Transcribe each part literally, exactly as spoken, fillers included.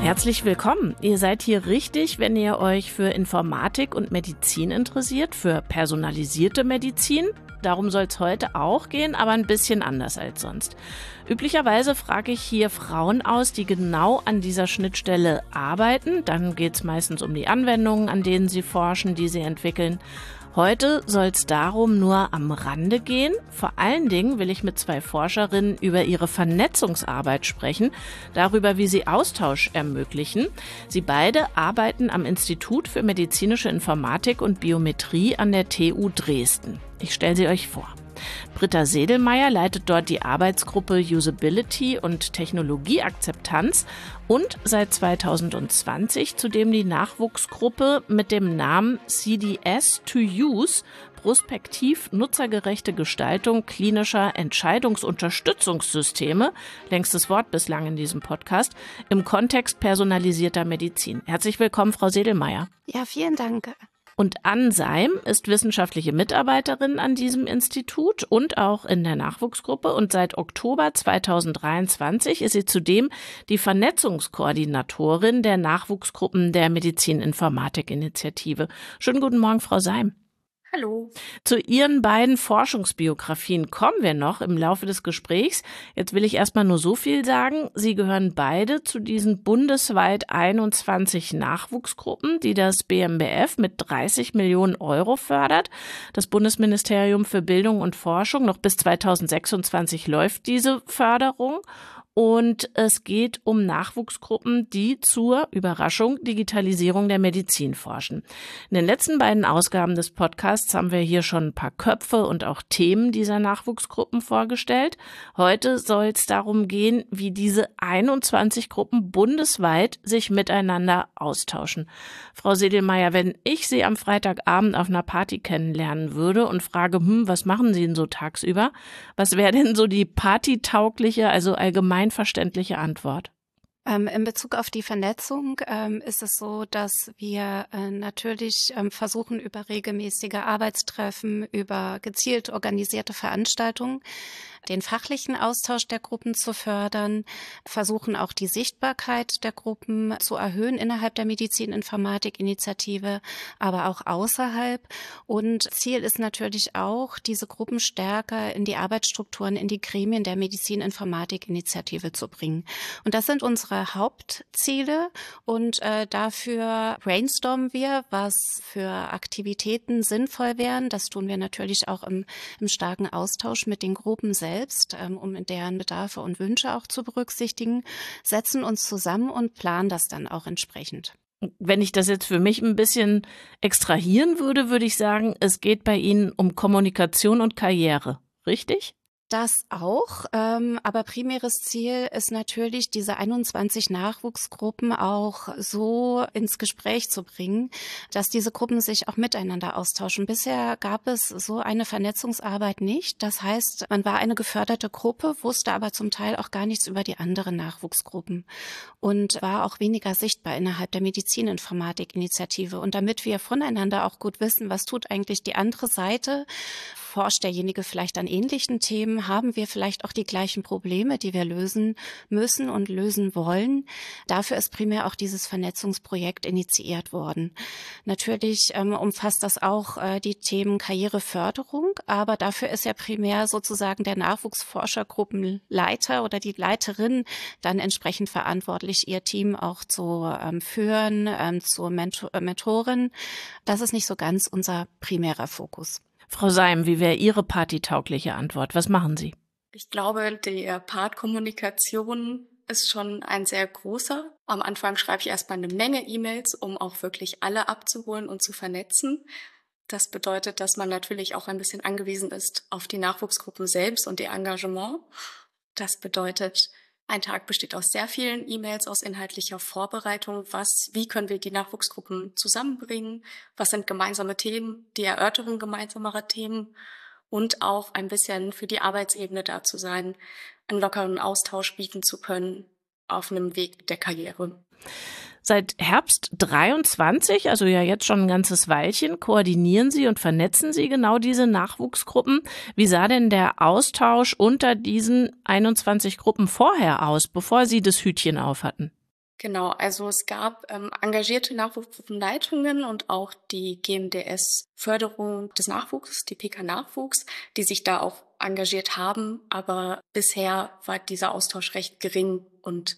Herzlich willkommen. Ihr seid hier richtig, wenn ihr euch für Informatik und Medizin interessiert, für personalisierte Medizin. Darum soll es heute auch gehen, aber ein bisschen anders als sonst. Üblicherweise frage ich hier Frauen aus, die genau an dieser Schnittstelle arbeiten. Dann geht es meistens um die Anwendungen, an denen sie forschen, die sie entwickeln. Heute soll es darum nur am Rande gehen. Vor allen Dingen will ich mit zwei Forscherinnen über ihre Vernetzungsarbeit sprechen, darüber, wie sie Austausch ermöglichen. Sie beide arbeiten am Institut für medizinische Informatik und Biometrie an der T U Dresden. Ich stelle sie euch vor. Britta Sedelmeier leitet dort die Arbeitsgruppe Usability und Technologieakzeptanz und seit zweitausendzwanzig zudem die Nachwuchsgruppe mit dem Namen C D S to Use, prospektiv nutzergerechte Gestaltung klinischer Entscheidungsunterstützungssysteme, längstes Wort bislang in diesem Podcast, im Kontext personalisierter Medizin. Herzlich willkommen, Frau Sedelmeier. Ja, vielen Dank. Und Ann Seim ist wissenschaftliche Mitarbeiterin an diesem Institut und auch in der Nachwuchsgruppe. Und seit Oktober zweitausenddreiundzwanzig ist sie zudem die Vernetzungskoordinatorin der Nachwuchsgruppen der Medizin-Informatik-Initiative. Schönen guten Morgen, Frau Seim. Hallo. Zu Ihren beiden Forschungsbiografien kommen wir noch im Laufe des Gesprächs. Jetzt will ich erstmal nur so viel sagen. Sie gehören beide zu diesen bundesweit einundzwanzig Nachwuchsgruppen, die das B M B F mit dreißig Millionen Euro fördert. Das Bundesministerium für Bildung und Forschung, noch bis zweitausendsechsundzwanzig läuft diese Förderung. Und es geht um Nachwuchsgruppen, die zur Überraschung Digitalisierung der Medizin forschen. In den letzten beiden Ausgaben des Podcasts haben wir hier schon ein paar Köpfe und auch Themen dieser Nachwuchsgruppen vorgestellt. Heute soll es darum gehen, wie diese einundzwanzig Gruppen bundesweit sich miteinander austauschen. Frau Sedelmeier, wenn ich Sie am Freitagabend auf einer Party kennenlernen würde und frage, hm, was machen Sie denn so tagsüber? Was wäre denn so die partytaugliche, also allgemein verständliche Antwort? Ähm, in Bezug auf die Vernetzung ähm, ist es so, dass wir äh, natürlich ähm, versuchen, über regelmäßige Arbeitstreffen, über gezielt organisierte Veranstaltungen den fachlichen Austausch der Gruppen zu fördern, versuchen auch die Sichtbarkeit der Gruppen zu erhöhen innerhalb der Medizin-Informatik-Initiative, aber auch außerhalb. Und Ziel ist natürlich auch, diese Gruppen stärker in die Arbeitsstrukturen, in die Gremien der Medizin-Informatik-Initiative zu bringen. Und das sind unsere Hauptziele und äh, dafür brainstormen wir, was für Aktivitäten sinnvoll wären. Das tun wir natürlich auch im, im starken Austausch mit den Gruppen selbst. Selbst, um deren Bedarfe und Wünsche auch zu berücksichtigen, setzen uns zusammen und planen das dann auch entsprechend. Wenn ich das jetzt für mich ein bisschen extrahieren würde, würde ich sagen, es geht bei Ihnen um Kommunikation und Karriere, richtig? Das auch, ähm, aber primäres Ziel ist natürlich, diese einundzwanzig Nachwuchsgruppen auch so ins Gespräch zu bringen, dass diese Gruppen sich auch miteinander austauschen. Bisher gab es so eine Vernetzungsarbeit nicht. Das heißt, man war eine geförderte Gruppe, wusste aber zum Teil auch gar nichts über die anderen Nachwuchsgruppen und war auch weniger sichtbar innerhalb der Medizin-Informatik-Initiative. Und damit wir voneinander auch gut wissen, was tut eigentlich die andere Seite, forscht derjenige vielleicht an ähnlichen Themen, haben wir vielleicht auch die gleichen Probleme, die wir lösen müssen und lösen wollen. Dafür ist primär auch dieses Vernetzungsprojekt initiiert worden. Natürlich ähm, umfasst das auch äh, die Themen Karriereförderung, aber dafür ist ja primär sozusagen der Nachwuchsforschergruppenleiter oder die Leiterin dann entsprechend verantwortlich, ihr Team auch zu ähm, führen, ähm, zur Mentor- äh, Mentorin. Das ist nicht so ganz unser primärer Fokus. Frau Seim, wie wäre Ihre partytaugliche Antwort? Was machen Sie? Ich glaube, die Part-Kommunikation ist schon ein sehr großer. Am Anfang schreibe ich erstmal eine Menge E-Mails, um auch wirklich alle abzuholen und zu vernetzen. Das bedeutet, dass man natürlich auch ein bisschen angewiesen ist auf die Nachwuchsgruppen selbst und ihr Engagement. Das bedeutet, ein Tag besteht aus sehr vielen E-Mails, aus inhaltlicher Vorbereitung. Was, wie können wir die Nachwuchsgruppen zusammenbringen? Was sind gemeinsame Themen? Die Erörterung gemeinsamer Themen und auch ein bisschen für die Arbeitsebene da zu sein, einen lockeren Austausch bieten zu können auf einem Weg der Karriere. Seit Herbst dreiundzwanzig, also ja jetzt schon ein ganzes Weilchen, koordinieren Sie und vernetzen Sie genau diese Nachwuchsgruppen. Wie sah denn der Austausch unter diesen einundzwanzig Gruppen vorher aus, bevor Sie das Hütchen auf hatten? Genau, also es gab ähm, engagierte Nachwuchsgruppenleitungen und auch die G M D S-Förderung des Nachwuchs, die P K-Nachwuchs, die sich da auch engagiert haben. Aber bisher war dieser Austausch recht gering und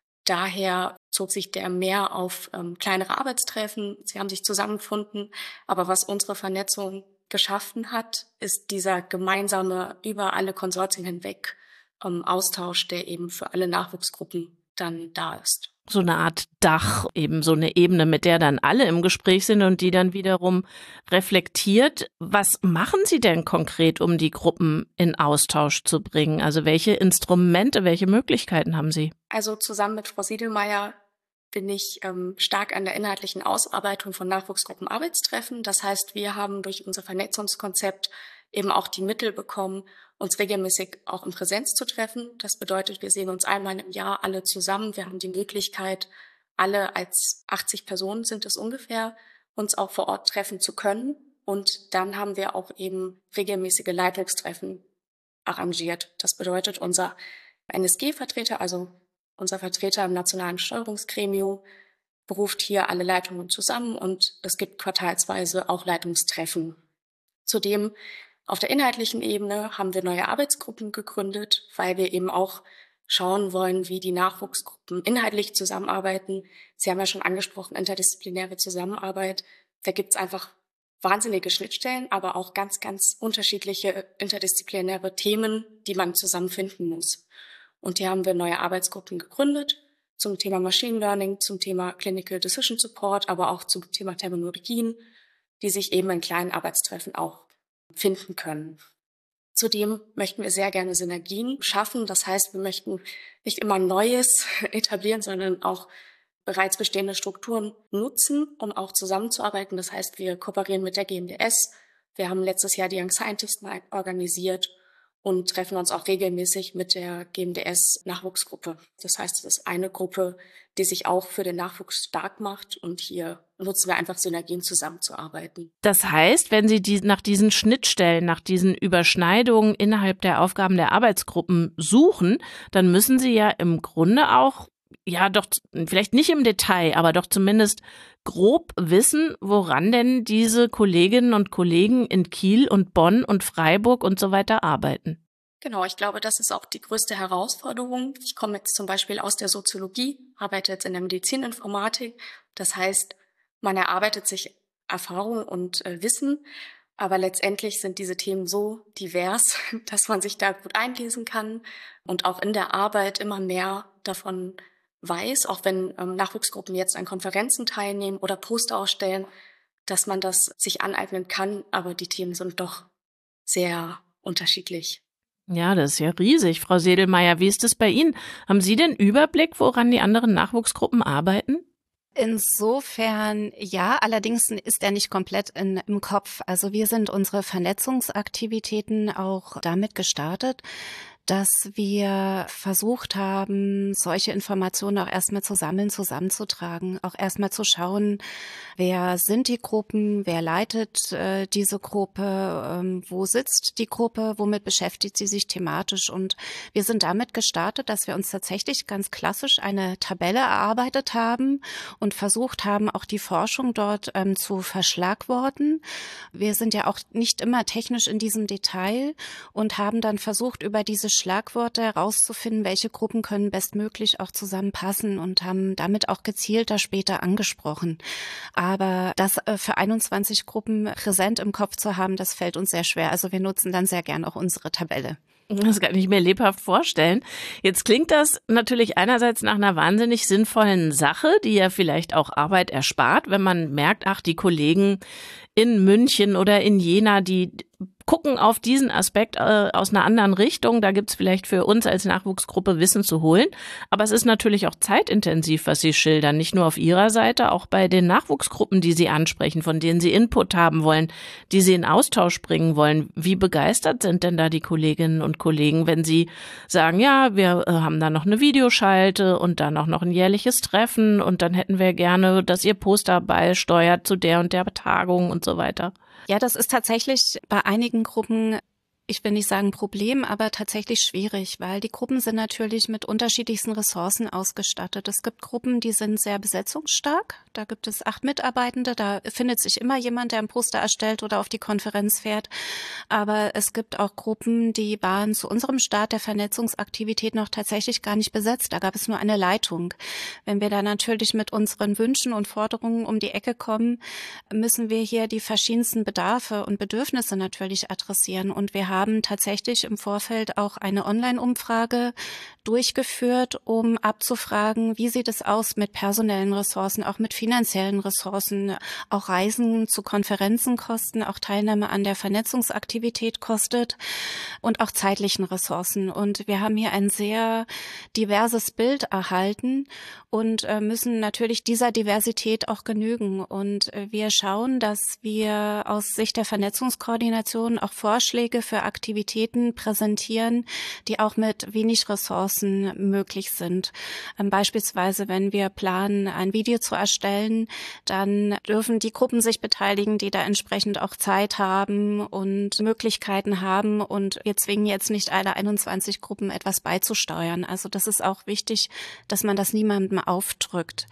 daher zog sich der mehr auf ähm, kleinere Arbeitstreffen. Sie haben sich zusammengefunden. Aber was unsere Vernetzung geschaffen hat, ist dieser gemeinsame, über alle Konsortien hinweg ähm, Austausch, der eben für alle Nachwuchsgruppen dann da ist. So eine Art Dach, eben so eine Ebene, mit der dann alle im Gespräch sind und die dann wiederum reflektiert. Was machen Sie denn konkret, um die Gruppen in Austausch zu bringen? Also welche Instrumente, welche Möglichkeiten haben Sie? Also zusammen mit Frau Siedelmeier bin ich ähm, stark an der inhaltlichen Ausarbeitung von Nachwuchsgruppenarbeitstreffen. Das heißt, wir haben durch unser Vernetzungskonzept eben auch die Mittel bekommen, uns regelmäßig auch in Präsenz zu treffen. Das bedeutet, wir sehen uns einmal im Jahr alle zusammen. Wir haben die Möglichkeit, alle als achtzig Personen sind es ungefähr, uns auch vor Ort treffen zu können. Und dann haben wir auch eben regelmäßige Leitungstreffen arrangiert. Das bedeutet, unser N S G-Vertreter, also unser Vertreter im Nationalen Steuerungsgremium, beruft hier alle Leitungen zusammen und es gibt quartalsweise auch Leitungstreffen. Zudem auf der inhaltlichen Ebene haben wir neue Arbeitsgruppen gegründet, weil wir eben auch schauen wollen, wie die Nachwuchsgruppen inhaltlich zusammenarbeiten. Sie haben ja schon angesprochen, interdisziplinäre Zusammenarbeit. Da gibt es einfach wahnsinnige Schnittstellen, aber auch ganz, ganz unterschiedliche interdisziplinäre Themen, die man zusammenfinden muss. Und hier haben wir neue Arbeitsgruppen gegründet zum Thema Machine Learning, zum Thema Clinical Decision Support, aber auch zum Thema Terminologien, die sich eben in kleinen Arbeitstreffen auch finden können. Zudem möchten wir sehr gerne Synergien schaffen. Das heißt, wir möchten nicht immer Neues etablieren, sondern auch bereits bestehende Strukturen nutzen, um auch zusammenzuarbeiten. Das heißt, wir kooperieren mit der G M D S. Wir haben letztes Jahr die Young Scientist Night organisiert und treffen uns auch regelmäßig mit der G M D S-Nachwuchsgruppe. Das heißt, es ist eine Gruppe, die sich auch für den Nachwuchs stark macht und hier nutzen wir einfach Synergien, zusammenzuarbeiten. Das heißt, wenn Sie die, nach diesen Schnittstellen, nach diesen Überschneidungen innerhalb der Aufgaben der Arbeitsgruppen suchen, dann müssen Sie ja im Grunde auch, ja doch, vielleicht nicht im Detail, aber doch zumindest grob wissen, woran denn diese Kolleginnen und Kollegen in Kiel und Bonn und Freiburg und so weiter arbeiten. Genau, ich glaube, das ist auch die größte Herausforderung. Ich komme jetzt zum Beispiel aus der Soziologie, arbeite jetzt in der Medizininformatik. Das heißt, man erarbeitet sich Erfahrung und äh, Wissen, aber letztendlich sind diese Themen so divers, dass man sich da gut einlesen kann und auch in der Arbeit immer mehr davon weiß, auch wenn ähm, Nachwuchsgruppen jetzt an Konferenzen teilnehmen oder Poster ausstellen, dass man das sich aneignen kann, aber die Themen sind doch sehr unterschiedlich. Ja, das ist ja riesig. Frau Sedelmeier, wie ist es bei Ihnen? Haben Sie den Überblick, woran die anderen Nachwuchsgruppen arbeiten? Insofern ja, allerdings ist er nicht komplett in, im Kopf. Also wir sind unsere Vernetzungsaktivitäten auch damit gestartet, dass wir versucht haben, solche Informationen auch erstmal zu sammeln, zusammenzutragen, auch erstmal zu schauen, wer sind die Gruppen, wer leitet äh, diese Gruppe, ähm, wo sitzt die Gruppe, womit beschäftigt sie sich thematisch. Und wir sind damit gestartet, dass wir uns tatsächlich ganz klassisch eine Tabelle erarbeitet haben und versucht haben, auch die Forschung dort ähm, zu verschlagworten. Wir sind ja auch nicht immer technisch in diesem Detail und haben dann versucht, über diese Schlagworte herauszufinden, welche Gruppen können bestmöglich auch zusammenpassen und haben damit auch gezielter später angesprochen. Aber das für einundzwanzig Gruppen präsent im Kopf zu haben, das fällt uns sehr schwer. Also wir nutzen dann sehr gern auch unsere Tabelle. Das kann ich mir lebhaft vorstellen. Jetzt klingt das natürlich einerseits nach einer wahnsinnig sinnvollen Sache, die ja vielleicht auch Arbeit erspart, wenn man merkt, ach, die Kollegen in München oder in Jena, die gucken auf diesen Aspekt äh, aus einer anderen Richtung. Da gibt's vielleicht für uns als Nachwuchsgruppe Wissen zu holen. Aber es ist natürlich auch zeitintensiv, was Sie schildern. Nicht nur auf Ihrer Seite, auch bei den Nachwuchsgruppen, die Sie ansprechen, von denen Sie Input haben wollen, die Sie in Austausch bringen wollen. Wie begeistert sind denn da die Kolleginnen und Kollegen, wenn Sie sagen, ja, wir äh, haben da noch eine Videoschalte und dann auch noch ein jährliches Treffen und dann hätten wir gerne, dass Ihr Poster beisteuert zu der und der Tagung und so weiter? Ja, das ist tatsächlich bei einigen Gruppen Ich will nicht sagen Problem, aber tatsächlich schwierig, weil die Gruppen sind natürlich mit unterschiedlichsten Ressourcen ausgestattet. Es gibt Gruppen, die sind sehr besetzungsstark. Da gibt es acht Mitarbeitende, da findet sich immer jemand, der ein Poster erstellt oder auf die Konferenz fährt. Aber es gibt auch Gruppen, die waren zu unserem Start der Vernetzungsaktivität noch tatsächlich gar nicht besetzt. Da gab es nur eine Leitung. Wenn wir da natürlich mit unseren Wünschen und Forderungen um die Ecke kommen, müssen wir hier die verschiedensten Bedarfe und Bedürfnisse natürlich adressieren. Und wir haben tatsächlich im Vorfeld auch eine Online-Umfrage durchgeführt, um abzufragen, wie sieht es aus mit personellen Ressourcen, auch mit finanziellen Ressourcen. Auch Reisen zu Konferenzen kosten, auch Teilnahme an der Vernetzungsaktivität kostet und auch zeitlichen Ressourcen. Und wir haben hier ein sehr diverses Bild erhalten und müssen natürlich dieser Diversität auch genügen. Und wir schauen, dass wir aus Sicht der Vernetzungskoordination auch Vorschläge für Aktivitäten präsentieren, die auch mit wenig Ressourcen möglich sind. Ähm, beispielsweise, wenn wir planen, ein Video zu erstellen, dann dürfen die Gruppen sich beteiligen, die da entsprechend auch Zeit haben und Möglichkeiten haben. Und wir zwingen jetzt nicht alle einundzwanzig Gruppen etwas beizusteuern. Also das ist auch wichtig, dass man das niemandem aufdrückt.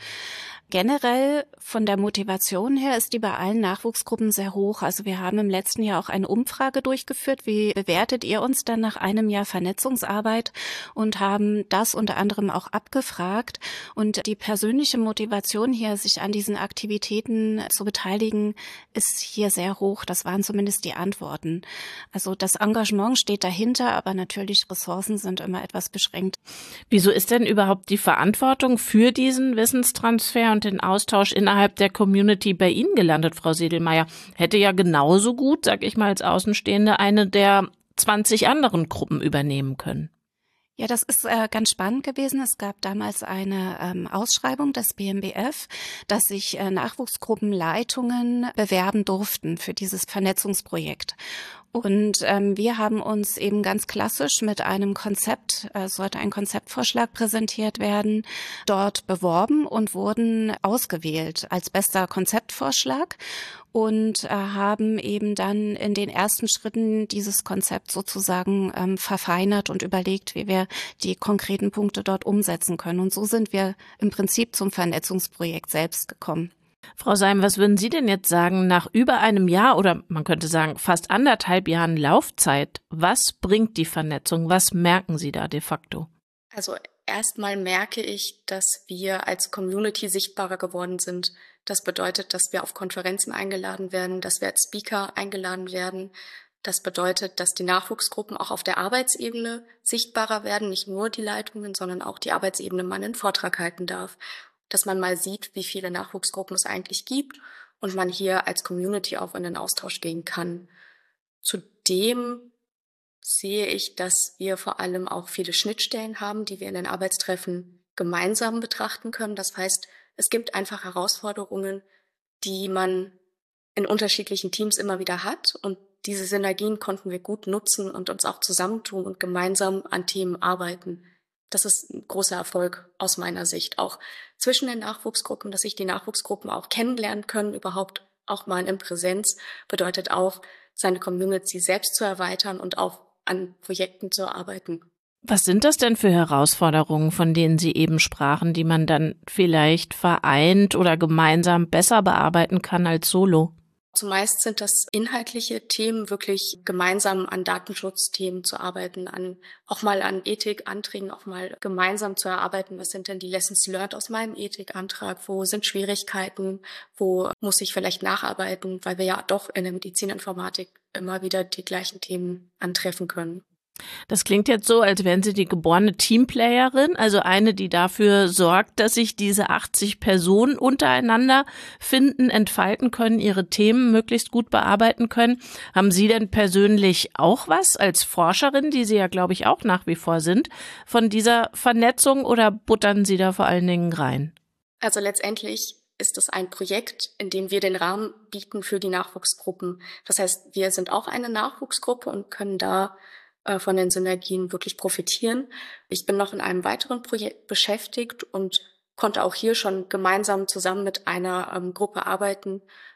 Generell von der Motivation her ist die bei allen Nachwuchsgruppen sehr hoch. Also wir haben im letzten Jahr auch eine Umfrage durchgeführt. Wie bewertet ihr uns dann nach einem Jahr Vernetzungsarbeit? Und haben das unter anderem auch abgefragt. Und die persönliche Motivation hier, sich an diesen Aktivitäten zu beteiligen, ist hier sehr hoch. Das waren zumindest die Antworten. Also das Engagement steht dahinter, aber natürlich Ressourcen sind immer etwas beschränkt. Wieso ist denn überhaupt die Verantwortung für diesen Wissenstransfer und den Austausch innerhalb der Community bei Ihnen gelandet, Frau Sedlmayr? Hätte ja genauso gut, sag ich mal als Außenstehende, eine der zwanzig anderen Gruppen übernehmen können. Ja, das ist äh, ganz spannend gewesen. Es gab damals eine ähm, Ausschreibung des B M B F, dass sich äh, Nachwuchsgruppenleitungen bewerben durften für dieses Vernetzungsprojekt. Und ähm, wir haben uns eben ganz klassisch mit einem Konzept, äh, sollte ein Konzeptvorschlag präsentiert werden, dort beworben und wurden ausgewählt als bester Konzeptvorschlag und äh, haben eben dann in den ersten Schritten dieses Konzept sozusagen ähm, verfeinert und überlegt, wie wir die konkreten Punkte dort umsetzen können. Und so sind wir im Prinzip zum Vernetzungsprojekt selbst gekommen. Frau Seim, was würden Sie denn jetzt sagen, nach über einem Jahr oder man könnte sagen fast anderthalb Jahren Laufzeit, was bringt die Vernetzung? Was merken Sie da de facto? Also erstmal merke ich, dass wir als Community sichtbarer geworden sind. Das bedeutet, dass wir auf Konferenzen eingeladen werden, dass wir als Speaker eingeladen werden. Das bedeutet, dass die Nachwuchsgruppen auch auf der Arbeitsebene sichtbarer werden, nicht nur die Leitungen, sondern auch die Arbeitsebene man einen Vortrag halten darf. Dass man mal sieht, wie viele Nachwuchsgruppen es eigentlich gibt und man hier als Community auch in den Austausch gehen kann. Zudem sehe ich, dass wir vor allem auch viele Schnittstellen haben, die wir in den Arbeitstreffen gemeinsam betrachten können. Das heißt, es gibt einfach Herausforderungen, die man in unterschiedlichen Teams immer wieder hat und diese Synergien konnten wir gut nutzen und uns auch zusammentun und gemeinsam an Themen arbeiten. Das ist ein großer Erfolg aus meiner Sicht, auch zwischen den Nachwuchsgruppen, dass sich die Nachwuchsgruppen auch kennenlernen können, überhaupt auch mal in Präsenz, bedeutet auch, seine Community selbst zu erweitern und auch an Projekten zu arbeiten. Was sind das denn für Herausforderungen, von denen Sie eben sprachen, die man dann vielleicht vereint oder gemeinsam besser bearbeiten kann als solo? Zumeist sind das inhaltliche Themen, wirklich gemeinsam an Datenschutzthemen zu arbeiten, an auch mal an Ethikanträgen, auch mal gemeinsam zu erarbeiten, was sind denn die Lessons learned aus meinem Ethikantrag, wo sind Schwierigkeiten, wo muss ich vielleicht nacharbeiten, weil wir ja doch in der Medizininformatik immer wieder die gleichen Themen antreffen können. Das klingt jetzt so, als wären Sie die geborene Teamplayerin, also eine, die dafür sorgt, dass sich diese achtzig Personen untereinander finden, entfalten können, ihre Themen möglichst gut bearbeiten können. Haben Sie denn persönlich auch was als Forscherin, die Sie ja, glaube ich, auch nach wie vor sind, von dieser Vernetzung oder buttern Sie da vor allen Dingen rein? Also letztendlich ist es ein Projekt, in dem wir den Rahmen bieten für die Nachwuchsgruppen. Das heißt, wir sind auch eine Nachwuchsgruppe und können da von den Synergien wirklich profitieren. Ich bin noch in einem weiteren Projekt beschäftigt und konnte auch hier schon gemeinsam zusammen mit einer ähm, Gruppe arbeiten,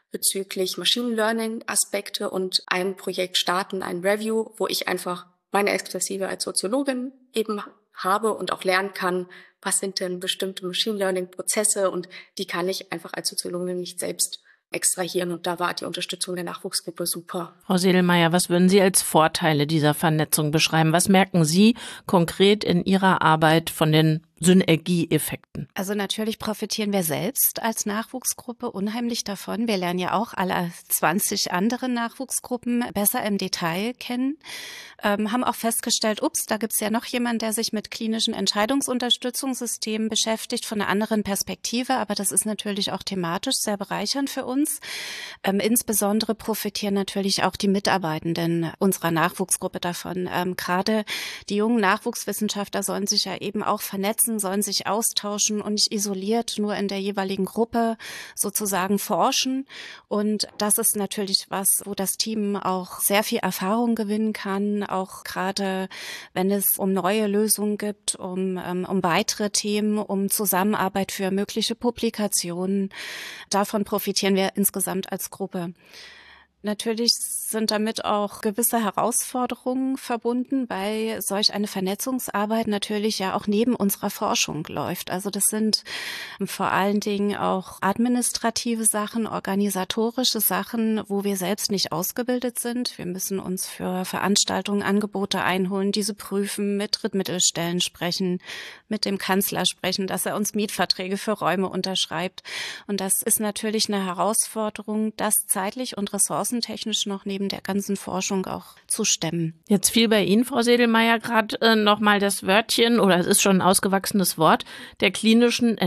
bezüglich Machine Learning Aspekte und ein Projekt starten, ein Review, wo ich einfach meine Expertise als Soziologin eben habe und auch lernen kann, was sind denn bestimmte Machine Learning Prozesse, und die kann ich einfach als Soziologin nicht selbst extrahieren, und da war die Unterstützung der Nachwuchsgruppe super. Frau Sedlmayr, was würden Sie als Vorteile dieser Vernetzung beschreiben? Was merken Sie konkret in Ihrer Arbeit von den Synergieeffekten? Also natürlich profitieren wir selbst als Nachwuchsgruppe unheimlich davon. Wir lernen ja auch alle zwanzig andere Nachwuchsgruppen besser im Detail kennen, ähm, haben auch festgestellt, ups, da gibt's ja noch jemanden, der sich mit klinischen Entscheidungsunterstützungssystemen beschäftigt, von einer anderen Perspektive, aber das ist natürlich auch thematisch sehr bereichernd für uns. Ähm, insbesondere profitieren natürlich auch die Mitarbeitenden unserer Nachwuchsgruppe davon. Ähm, gerade die jungen Nachwuchswissenschaftler sollen sich ja eben auch vernetzen, sollen sich austauschen und nicht isoliert nur in der jeweiligen Gruppe sozusagen forschen. Und das ist natürlich was, wo das Team auch sehr viel Erfahrung gewinnen kann, auch gerade wenn es um neue Lösungen gibt, um, um weitere Themen, um Zusammenarbeit für mögliche Publikationen. Davon profitieren wir insgesamt als Gruppe. Natürlich sind damit auch gewisse Herausforderungen verbunden, weil solch eine Vernetzungsarbeit natürlich ja auch neben unserer Forschung läuft. Also das sind vor allen Dingen auch administrative Sachen, organisatorische Sachen, wo wir selbst nicht ausgebildet sind. Wir müssen uns für Veranstaltungen Angebote einholen, diese prüfen, mit Drittmittelstellen sprechen, mit dem Kanzler sprechen, dass er uns Mietverträge für Räume unterschreibt. Und das ist natürlich eine Herausforderung, das zeitlich und ressourcentechnisch noch neben der ganzen Forschung auch zu stemmen. Jetzt fiel bei Ihnen, Frau Sedlmayr, gerade äh, nochmal das Wörtchen, oder es ist schon ein ausgewachsenes Wort, der klinischen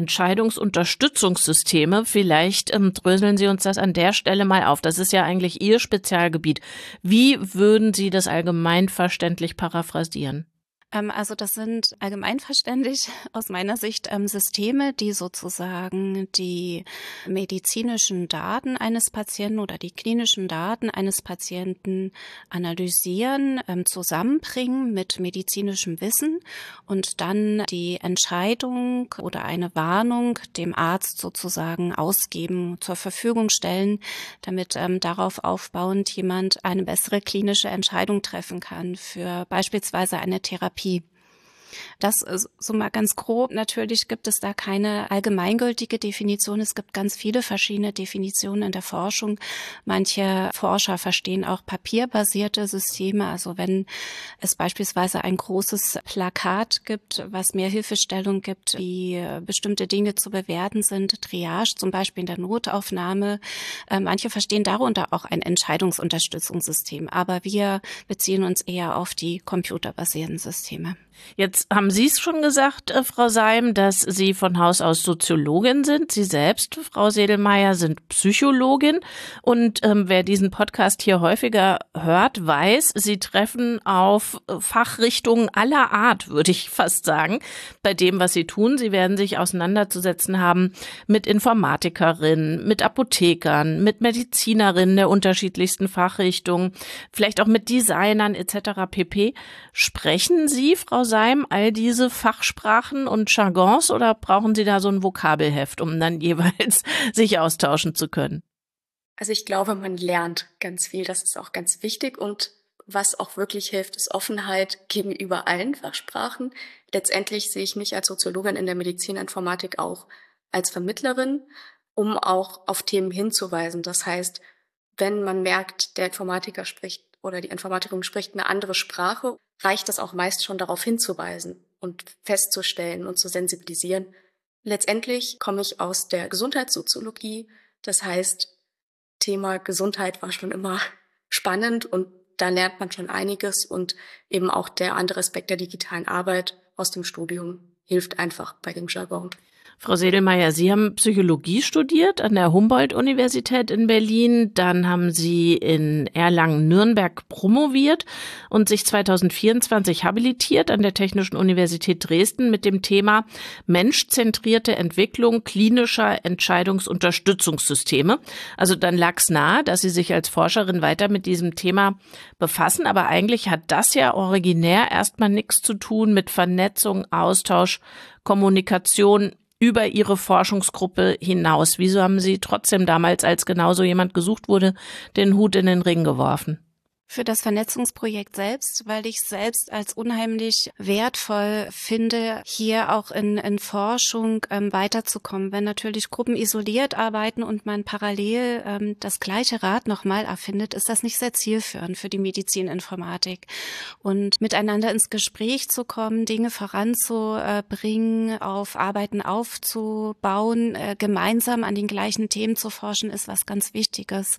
Entscheidungsunterstützungssysteme. Vielleicht ähm, dröseln Sie uns das an der Stelle mal auf. Das ist ja eigentlich Ihr Spezialgebiet. Wie würden Sie das allgemeinverständlich paraphrasieren? Also das sind allgemeinverständlich aus meiner Sicht ähm, Systeme, die sozusagen die medizinischen Daten eines Patienten oder die klinischen Daten eines Patienten analysieren, ähm, zusammenbringen mit medizinischem Wissen und dann die Entscheidung oder eine Warnung dem Arzt sozusagen ausgeben, zur Verfügung stellen, damit ähm, darauf aufbauend jemand eine bessere klinische Entscheidung treffen kann für beispielsweise eine Therapie. Das ist so mal ganz grob. Natürlich gibt es da keine allgemeingültige Definition. Es gibt ganz viele verschiedene Definitionen in der Forschung. Manche Forscher verstehen auch papierbasierte Systeme. Also wenn es beispielsweise ein großes Plakat gibt, was mehr Hilfestellung gibt, wie bestimmte Dinge zu bewerten sind, Triage zum Beispiel in der Notaufnahme. Manche verstehen darunter auch ein Entscheidungsunterstützungssystem. Aber wir beziehen uns eher auf die computerbasierten Systeme. Jetzt haben Sie es schon gesagt, äh, Frau Seim, dass Sie von Haus aus Soziologin sind. Sie selbst, Frau Sedlmayr, sind Psychologin. Und ähm, wer diesen Podcast hier häufiger hört, weiß, Sie treffen auf Fachrichtungen aller Art, würde ich fast sagen, bei dem, was Sie tun. Sie werden sich auseinanderzusetzen haben mit Informatikerinnen, mit Apothekern, mit Medizinerinnen der unterschiedlichsten Fachrichtungen, vielleicht auch mit Designern et cetera pp. Sprechen Sie, Frau Seim, all diese Fachsprachen und Jargons, oder brauchen Sie da so ein Vokabelheft, um dann jeweils sich austauschen zu können? Also ich glaube, man lernt ganz viel. Das ist auch ganz wichtig. Und was auch wirklich hilft, ist Offenheit gegenüber allen Fachsprachen. Letztendlich sehe ich mich als Soziologin in der Medizininformatik auch als Vermittlerin, um auch auf Themen hinzuweisen. Das heißt, wenn man merkt, der Informatiker spricht oder die Informatikerin spricht eine andere Sprache, reicht es auch meist schon darauf hinzuweisen und festzustellen und zu sensibilisieren. Letztendlich komme ich aus der Gesundheitssoziologie. Das heißt, Thema Gesundheit war schon immer spannend und da lernt man schon einiges, und eben auch der andere Aspekt der digitalen Arbeit aus dem Studium hilft einfach bei dem Jargon. Frau Sedlmayr, Sie haben Psychologie studiert an der Humboldt-Universität in Berlin. Dann haben Sie in Erlangen-Nürnberg promoviert und sich zweitausendvierundzwanzig habilitiert an der Technischen Universität Dresden mit dem Thema menschzentrierte Entwicklung klinischer Entscheidungsunterstützungssysteme. Also dann lag es nahe, dass Sie sich als Forscherin weiter mit diesem Thema befassen. Aber eigentlich hat das ja originär erstmal nichts zu tun mit Vernetzung, Austausch, Kommunikation über Ihre Forschungsgruppe hinaus? Wieso haben Sie trotzdem damals, als genauso jemand gesucht wurde, den Hut in den Ring geworfen? Für das Vernetzungsprojekt selbst, weil ich selbst als unheimlich wertvoll finde, hier auch in, in Forschung ähm, weiterzukommen. Wenn natürlich Gruppen isoliert arbeiten und man parallel ähm, das gleiche Rad nochmal erfindet, ist das nicht sehr zielführend für die Medizininformatik. Und miteinander ins Gespräch zu kommen, Dinge voranzubringen, auf Arbeiten aufzubauen, äh, gemeinsam an den gleichen Themen zu forschen, ist was ganz Wichtiges.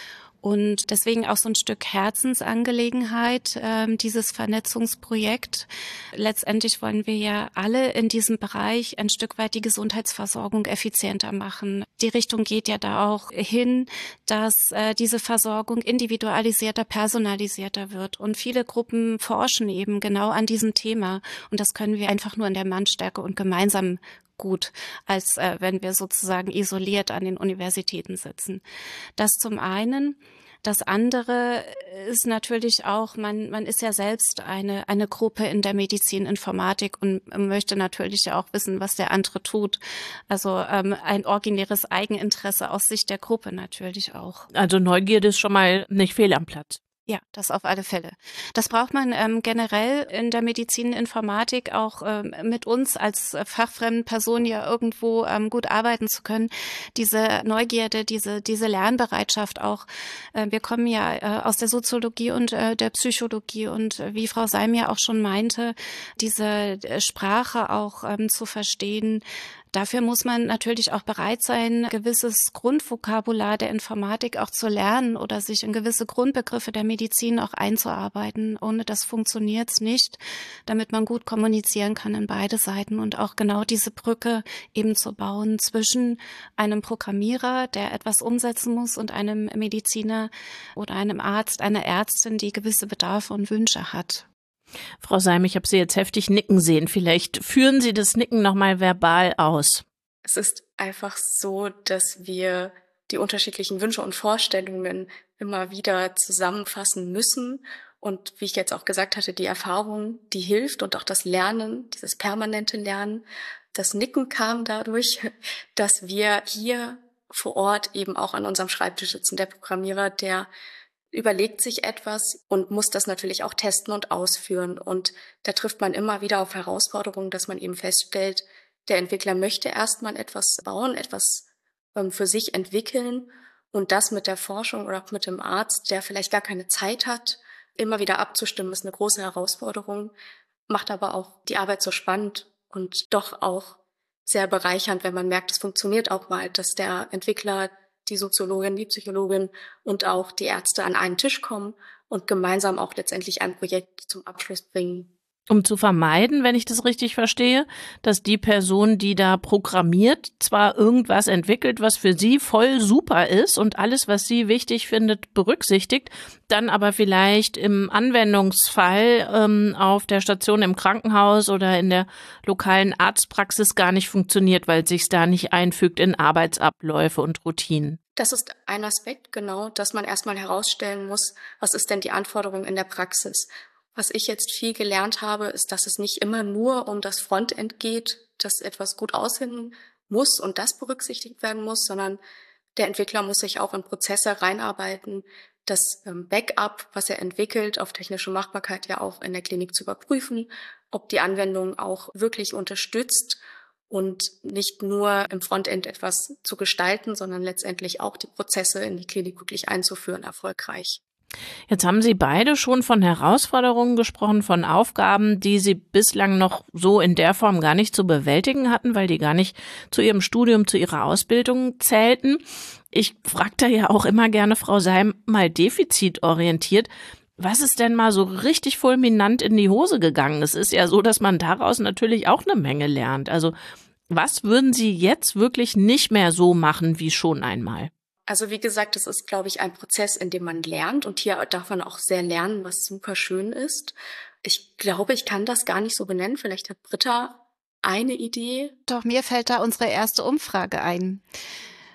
Und deswegen auch so ein Stück Herzensangelegenheit, ähm, dieses Vernetzungsprojekt. Letztendlich wollen wir ja alle in diesem Bereich ein Stück weit die Gesundheitsversorgung effizienter machen. Die Richtung geht ja da auch hin, dass äh, diese Versorgung individualisierter, personalisierter wird. Und viele Gruppen forschen eben genau an diesem Thema. Und das können wir einfach nur in der Mannstärke und gemeinsam gut, als äh, wenn wir sozusagen isoliert an den Universitäten sitzen. Das zum einen. Das andere ist natürlich auch, man, man ist ja selbst eine, eine Gruppe in der Medizininformatik und möchte natürlich ja auch wissen, was der andere tut. Also ähm, ein originäres Eigeninteresse aus Sicht der Gruppe natürlich auch. Also Neugierde ist schon mal nicht fehl am Platz. Ja, das auf alle Fälle. Das braucht man ähm, generell in der Medizininformatik auch ähm, mit uns als äh, fachfremden Personen ja irgendwo ähm, gut arbeiten zu können. Diese Neugierde, diese diese Lernbereitschaft auch. Äh, wir kommen ja äh, aus der Soziologie und äh, der Psychologie und äh, wie Frau Seim ja auch schon meinte, diese äh, Sprache auch ähm, zu verstehen. Dafür muss man natürlich auch bereit sein, gewisses Grundvokabular der Informatik auch zu lernen oder sich in gewisse Grundbegriffe der Medizin auch einzuarbeiten. Ohne das funktioniert es nicht, damit man gut kommunizieren kann in beide Seiten und auch genau diese Brücke eben zu bauen zwischen einem Programmierer, der etwas umsetzen muss, und einem Mediziner oder einem Arzt, einer Ärztin, die gewisse Bedarfe und Wünsche hat. Frau Seim, ich habe Sie jetzt heftig nicken sehen. Vielleicht führen Sie das Nicken nochmal verbal aus. Es ist einfach so, dass wir die unterschiedlichen Wünsche und Vorstellungen immer wieder zusammenfassen müssen. Und wie ich jetzt auch gesagt hatte, die Erfahrung, die hilft und auch das Lernen, dieses permanente Lernen. Das Nicken kam dadurch, dass wir hier vor Ort eben auch an unserem Schreibtisch sitzen. Der Programmierer, der überlegt sich etwas und muss das natürlich auch testen und ausführen. Und da trifft man immer wieder auf Herausforderungen, dass man eben feststellt, der Entwickler möchte erstmal etwas bauen, etwas ähm, für sich entwickeln und das mit der Forschung oder auch mit dem Arzt, der vielleicht gar keine Zeit hat, immer wieder abzustimmen, ist eine große Herausforderung, macht aber auch die Arbeit so spannend und doch auch sehr bereichernd, wenn man merkt, es funktioniert auch mal, dass der Entwickler, die Soziologin, die Psychologin und auch die Ärzte an einen Tisch kommen und gemeinsam auch letztendlich ein Projekt zum Abschluss bringen. Um zu vermeiden, wenn ich das richtig verstehe, dass die Person, die da programmiert, zwar irgendwas entwickelt, was für sie voll super ist und alles, was sie wichtig findet, berücksichtigt, dann aber vielleicht im Anwendungsfall ähm, auf der Station im Krankenhaus oder in der lokalen Arztpraxis gar nicht funktioniert, weil es sich da nicht einfügt in Arbeitsabläufe und Routinen. Das ist ein Aspekt, genau, dass man erstmal herausstellen muss, was ist denn die Anforderung in der Praxis. Was ich jetzt viel gelernt habe, ist, dass es nicht immer nur um das Frontend geht, dass etwas gut aussehen muss und das berücksichtigt werden muss, sondern der Entwickler muss sich auch in Prozesse reinarbeiten, das Backup, was er entwickelt, auf technische Machbarkeit ja auch in der Klinik zu überprüfen, ob die Anwendung auch wirklich unterstützt und nicht nur im Frontend etwas zu gestalten, sondern letztendlich auch die Prozesse in die Klinik wirklich einzuführen, erfolgreich. Jetzt haben Sie beide schon von Herausforderungen gesprochen, von Aufgaben, die Sie bislang noch so in der Form gar nicht zu bewältigen hatten, weil die gar nicht zu Ihrem Studium, zu Ihrer Ausbildung zählten. Ich frage da ja auch immer gerne, Frau Seim, mal defizitorientiert. Was ist denn mal so richtig fulminant in die Hose gegangen? Es ist ja so, dass man daraus natürlich auch eine Menge lernt. Also was würden Sie jetzt wirklich nicht mehr so machen wie schon einmal? Also wie gesagt, es ist, glaube ich, ein Prozess, in dem man lernt und hier darf man auch sehr lernen, was super schön ist. Ich glaube, ich kann das gar nicht so benennen. Vielleicht hat Britta eine Idee. Doch, mir fällt da unsere erste Umfrage ein.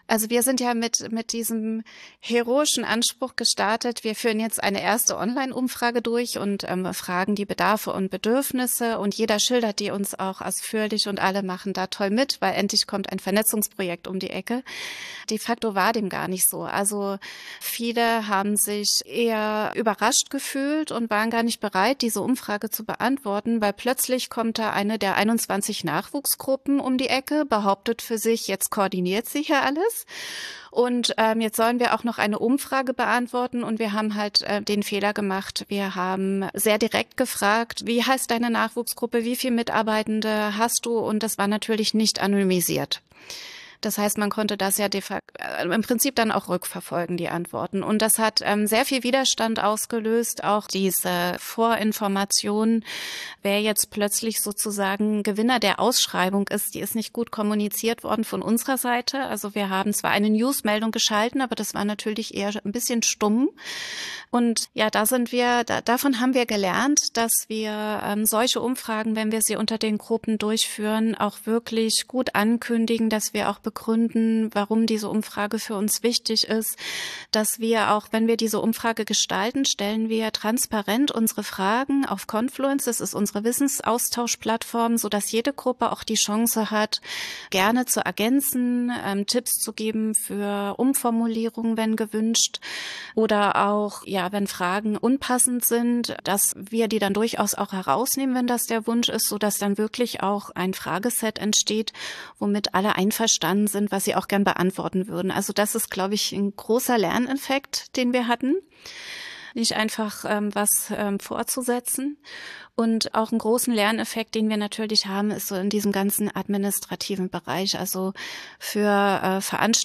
Also wir sind ja mit mit diesem heroischen Anspruch gestartet. Wir führen jetzt eine erste Online-Umfrage durch und ähm, fragen die Bedarfe und Bedürfnisse und jeder schildert die uns auch ausführlich und alle machen da toll mit, weil endlich kommt ein Vernetzungsprojekt um die Ecke. De facto war dem gar nicht so. Also viele haben sich eher überrascht gefühlt und waren gar nicht bereit, diese Umfrage zu beantworten, weil plötzlich kommt da eine der einundzwanzig Nachwuchsgruppen um die Ecke, behauptet für sich, jetzt koordiniert sie hier alles. Und ähm, jetzt sollen wir auch noch eine Umfrage beantworten und wir haben halt äh, den Fehler gemacht. Wir haben sehr direkt gefragt, wie heißt deine Nachwuchsgruppe, wie viele Mitarbeitende hast du? Und das war natürlich nicht anonymisiert. Das heißt, man konnte das ja de facto, äh, im Prinzip dann auch rückverfolgen, die Antworten. Und das hat ähm, sehr viel Widerstand ausgelöst, auch diese Vorinformation, wer jetzt plötzlich sozusagen Gewinner der Ausschreibung ist, die ist nicht gut kommuniziert worden von unserer Seite. Also wir haben zwar eine Newsmeldung geschalten, aber das war natürlich eher ein bisschen stumm. Und ja, da sind wir, da, davon haben wir gelernt, dass wir ähm, solche Umfragen, wenn wir sie unter den Gruppen durchführen, auch wirklich gut ankündigen, dass wir auch begründen, warum diese Umfrage für uns wichtig ist, dass wir auch, wenn wir diese Umfrage gestalten, stellen wir transparent unsere Fragen auf Confluence, das ist unsere Wissensaustauschplattform, sodass jede Gruppe auch die Chance hat, gerne zu ergänzen, ähm, Tipps zu geben für Umformulierungen, wenn gewünscht, oder auch, ja, wenn Fragen unpassend sind, dass wir die dann durchaus auch herausnehmen, wenn das der Wunsch ist, sodass dann wirklich auch ein Frageset entsteht, womit alle einverstanden sind, was sie auch gern beantworten würden. Also das ist, glaube ich, ein großer Lerneffekt, den wir hatten. Nicht einfach ähm, was ähm, vorzusetzen. Und auch einen großen Lerneffekt, den wir natürlich haben, ist so in diesem ganzen administrativen Bereich. Also für äh,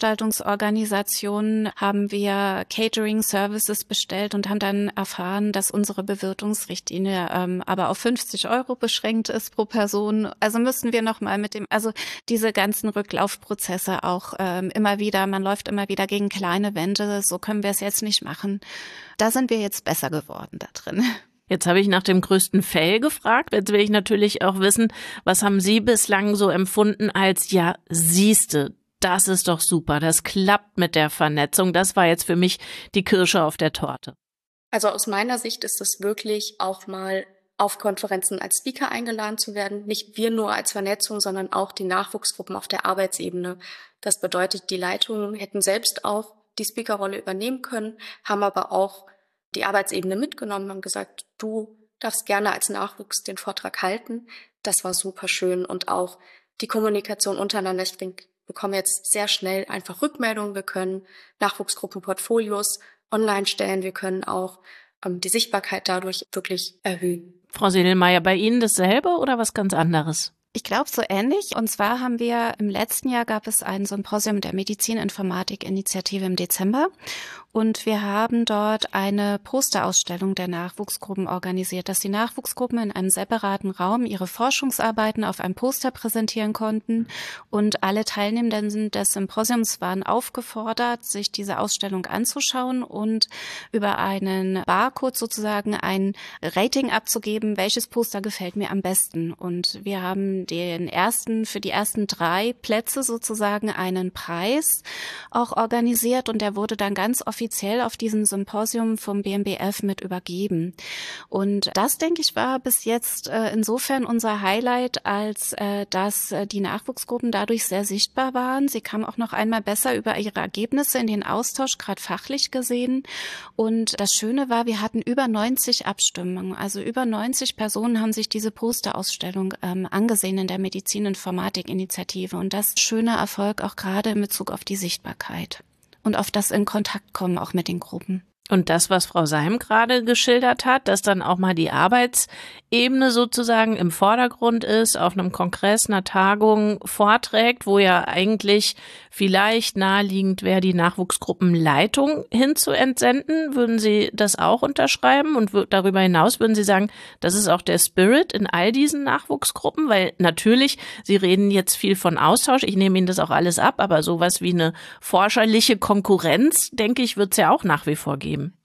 Veranstaltungsorganisationen haben wir Catering-Services bestellt und haben dann erfahren, dass unsere Bewirtungsrichtlinie ähm, aber auf fünfzig Euro beschränkt ist pro Person. Also müssten wir nochmal mit dem, also diese ganzen Rücklaufprozesse auch ähm, immer wieder, man läuft immer wieder gegen kleine Wände, so können wir es jetzt nicht machen. Da sind wir jetzt besser geworden da drin. Jetzt habe ich nach dem größten Fail gefragt. Jetzt will ich natürlich auch wissen, was haben Sie bislang so empfunden als, ja, siehste, das ist doch super, das klappt mit der Vernetzung. Das war jetzt für mich die Kirsche auf der Torte. Also aus meiner Sicht ist es wirklich auch mal auf Konferenzen als Speaker eingeladen zu werden. Nicht wir nur als Vernetzung, sondern auch die Nachwuchsgruppen auf der Arbeitsebene. Das bedeutet, die Leitungen hätten selbst auch die Speakerrolle übernehmen können, haben aber auch die Arbeitsebene mitgenommen, haben gesagt, du darfst gerne als Nachwuchs den Vortrag halten. Das war super schön und auch die Kommunikation untereinander. Ich denke, wir bekommen jetzt sehr schnell einfach Rückmeldungen. Wir können Nachwuchsgruppenportfolios online stellen. Wir können auch ähm, die Sichtbarkeit dadurch wirklich erhöhen. Frau Sedelmeier, bei Ihnen dasselbe oder was ganz anderes? Ich glaube, so ähnlich. Und zwar haben wir im letzten Jahr gab es ein Symposium der Medizininformatik-Initiative im Dezember. Und wir haben dort eine Posterausstellung der Nachwuchsgruppen organisiert, dass die Nachwuchsgruppen in einem separaten Raum ihre Forschungsarbeiten auf einem Poster präsentieren konnten. Und alle Teilnehmenden des Symposiums waren aufgefordert, sich diese Ausstellung anzuschauen und über einen Barcode sozusagen ein Rating abzugeben, welches Poster gefällt mir am besten. Und wir haben den ersten, für die ersten drei Plätze sozusagen einen Preis auch organisiert und der wurde dann ganz offiziell auf diesem Symposium vom B M B F mit übergeben. Und das, denke ich, war bis jetzt äh, insofern unser Highlight, als äh, dass äh, die Nachwuchsgruppen dadurch sehr sichtbar waren. Sie kamen auch noch einmal besser über ihre Ergebnisse in den Austausch, gerade fachlich gesehen. Und das Schöne war, wir hatten über neunzig Abstimmungen. Also über neunzig Personen haben sich diese Posterausstellung ähm, angesehen in der Medizininformatik-Initiative. Und das ist ein schöner Erfolg auch gerade in Bezug auf die Sichtbarkeit und auf das in Kontakt kommen auch mit den Gruppen. Und das, was Frau Seim gerade geschildert hat, dass dann auch mal die Arbeitsebene sozusagen im Vordergrund ist, auf einem Kongress, einer Tagung vorträgt, wo ja eigentlich vielleicht naheliegend wäre, die Nachwuchsgruppenleitung hinzuentsenden. Würden Sie das auch unterschreiben? Und darüber hinaus würden Sie sagen, das ist auch der Spirit in all diesen Nachwuchsgruppen? Weil natürlich, Sie reden jetzt viel von Austausch, ich nehme Ihnen das auch alles ab, aber sowas wie eine forscherliche Konkurrenz, denke ich, wird es ja auch nach wie vor geben.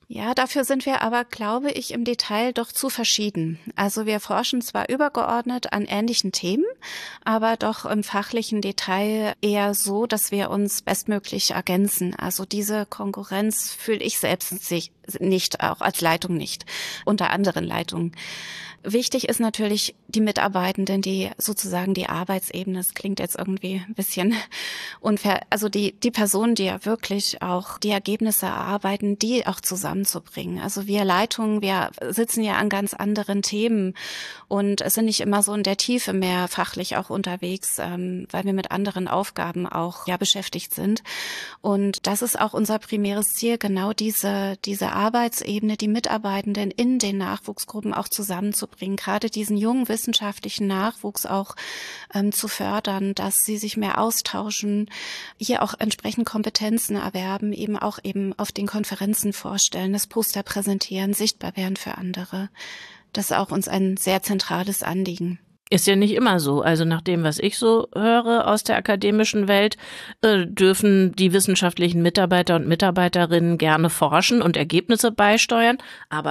Ja, dafür sind wir aber, glaube ich, im Detail doch zu verschieden. Also wir forschen zwar übergeordnet an ähnlichen Themen, aber doch im fachlichen Detail eher so, dass wir uns bestmöglich ergänzen. Also diese Konkurrenz fühle ich selbst nicht, auch als Leitung nicht, unter anderen Leitungen. Wichtig ist natürlich die Mitarbeitenden, die sozusagen die Arbeitsebene, das klingt jetzt irgendwie ein bisschen unfair, also die die Personen, die ja wirklich auch die Ergebnisse erarbeiten, die auch zusammenzubringen. Also wir Leitungen, wir sitzen ja an ganz anderen Themen und sind nicht immer so in der Tiefe mehr fachlich auch unterwegs, ähm, weil wir mit anderen Aufgaben auch ja beschäftigt sind. Und das ist auch unser primäres Ziel, genau diese diese Arbeitsebene, die Mitarbeitenden in den Nachwuchsgruppen auch zusammenzubringen. Gerade diesen jungen wissenschaftlichen Nachwuchs auch ähm, zu fördern, dass sie sich mehr austauschen, hier auch entsprechend Kompetenzen erwerben, eben auch eben auf den Konferenzen vorstellen, das Poster präsentieren, sichtbar werden für andere. Das ist auch uns ein sehr zentrales Anliegen. Ist ja nicht immer so. Also nach dem, was ich so höre aus der akademischen Welt, äh, dürfen die wissenschaftlichen Mitarbeiter und Mitarbeiterinnen gerne forschen und Ergebnisse beisteuern, aber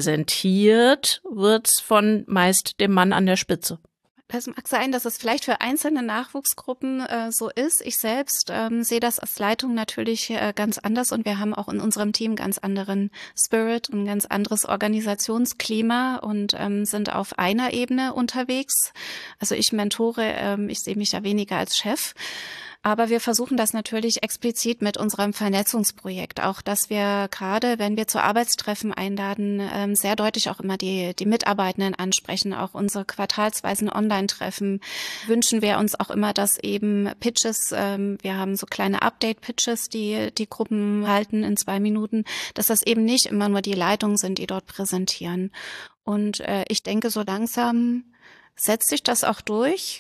präsentiert wird's von meist dem Mann an der Spitze. Das mag sein, dass es vielleicht für einzelne Nachwuchsgruppen äh, so ist. Ich selbst ähm, sehe das als Leitung natürlich äh, ganz anders und wir haben auch in unserem Team ganz anderen Spirit und ein ganz anderes Organisationsklima und ähm, sind auf einer Ebene unterwegs. Also ich mentore, ähm, ich sehe mich ja weniger als Chef. Aber wir versuchen das natürlich explizit mit unserem Vernetzungsprojekt, auch dass wir gerade, wenn wir zu Arbeitstreffen einladen, sehr deutlich auch immer die, die Mitarbeitenden ansprechen. Auch unsere quartalsweisen Online-Treffen wünschen wir uns auch immer, dass eben Pitches, wir haben so kleine Update-Pitches, die die Gruppen halten in zwei Minuten, dass das eben nicht immer nur die Leitungen sind, die dort präsentieren. Und ich denke, so langsam setzt sich das auch durch.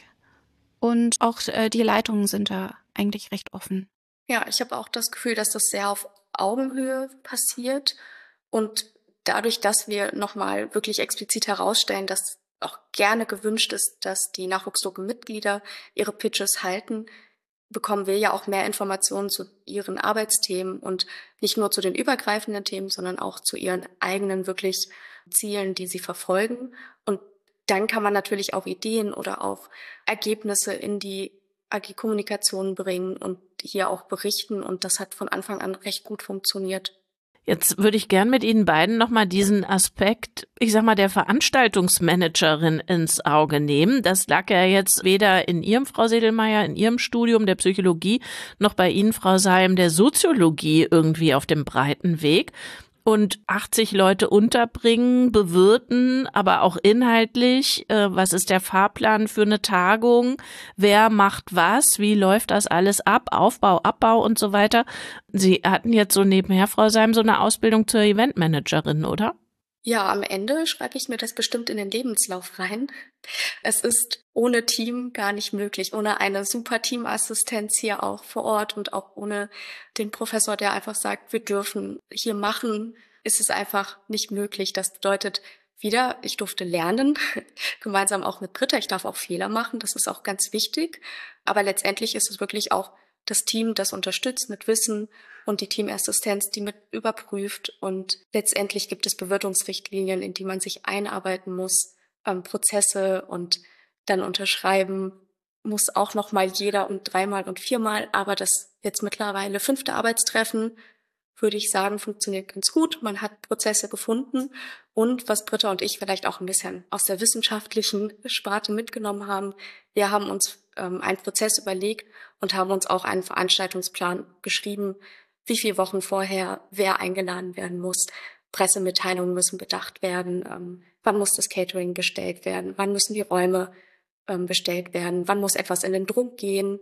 Und auch äh, die Leitungen sind da eigentlich recht offen. Ja, ich habe auch das Gefühl, dass das sehr auf Augenhöhe passiert. Und dadurch, dass wir nochmal wirklich explizit herausstellen, dass auch gerne gewünscht ist, dass die Nachwuchsgruppenmitglieder ihre Pitches halten, bekommen wir ja auch mehr Informationen zu ihren Arbeitsthemen und nicht nur zu den übergreifenden Themen, sondern auch zu ihren eigenen wirklich Zielen, die sie verfolgen. Und dann kann man natürlich auch Ideen oder auch Ergebnisse in die A G-Kommunikation bringen und hier auch berichten. Und das hat von Anfang an recht gut funktioniert. Jetzt würde ich gern mit Ihnen beiden nochmal diesen Aspekt, ich sag mal, der Veranstaltungsmanagerin ins Auge nehmen. Das lag ja jetzt weder in Ihrem, Frau Sedlmayr, in Ihrem Studium der Psychologie, noch bei Ihnen, Frau Seim, der Soziologie irgendwie auf dem breiten Weg. Und achtzig Leute unterbringen, bewirten, aber auch inhaltlich, äh, was ist der Fahrplan für eine Tagung, wer macht was, wie läuft das alles ab, Aufbau, Abbau und so weiter. Sie hatten jetzt so nebenher, Frau Seim, so eine Ausbildung zur Eventmanagerin, oder? Ja, am Ende schreibe ich mir das bestimmt in den Lebenslauf rein. Es ist ohne Team gar nicht möglich, ohne eine super Teamassistenz hier auch vor Ort und auch ohne den Professor, der einfach sagt, wir dürfen hier machen, ist es einfach nicht möglich. Das bedeutet wieder, ich durfte lernen, gemeinsam auch mit Britta. Ich darf auch Fehler machen, das ist auch ganz wichtig. Aber letztendlich ist es wirklich auch das Team, das unterstützt mit Wissen und die Teamassistenz, die mit überprüft. Und letztendlich gibt es Bewirtungsrichtlinien, in die man sich einarbeiten muss, ähm, Prozesse und dann unterschreiben muss auch nochmal jeder und dreimal und viermal. Aber das jetzt mittlerweile fünfte Arbeitstreffen, würde ich sagen, funktioniert ganz gut. Man hat Prozesse gefunden. Und was Britta und ich vielleicht auch ein bisschen aus der wissenschaftlichen Sparte mitgenommen haben, wir haben uns ähm, einen Prozess überlegt und haben uns auch einen Veranstaltungsplan geschrieben, wie viele Wochen vorher wer eingeladen werden muss. Pressemitteilungen müssen bedacht werden. Ähm, wann muss das Catering bestellt werden? Wann müssen die Räume ähm, bestellt werden? Wann muss etwas in den Druck gehen?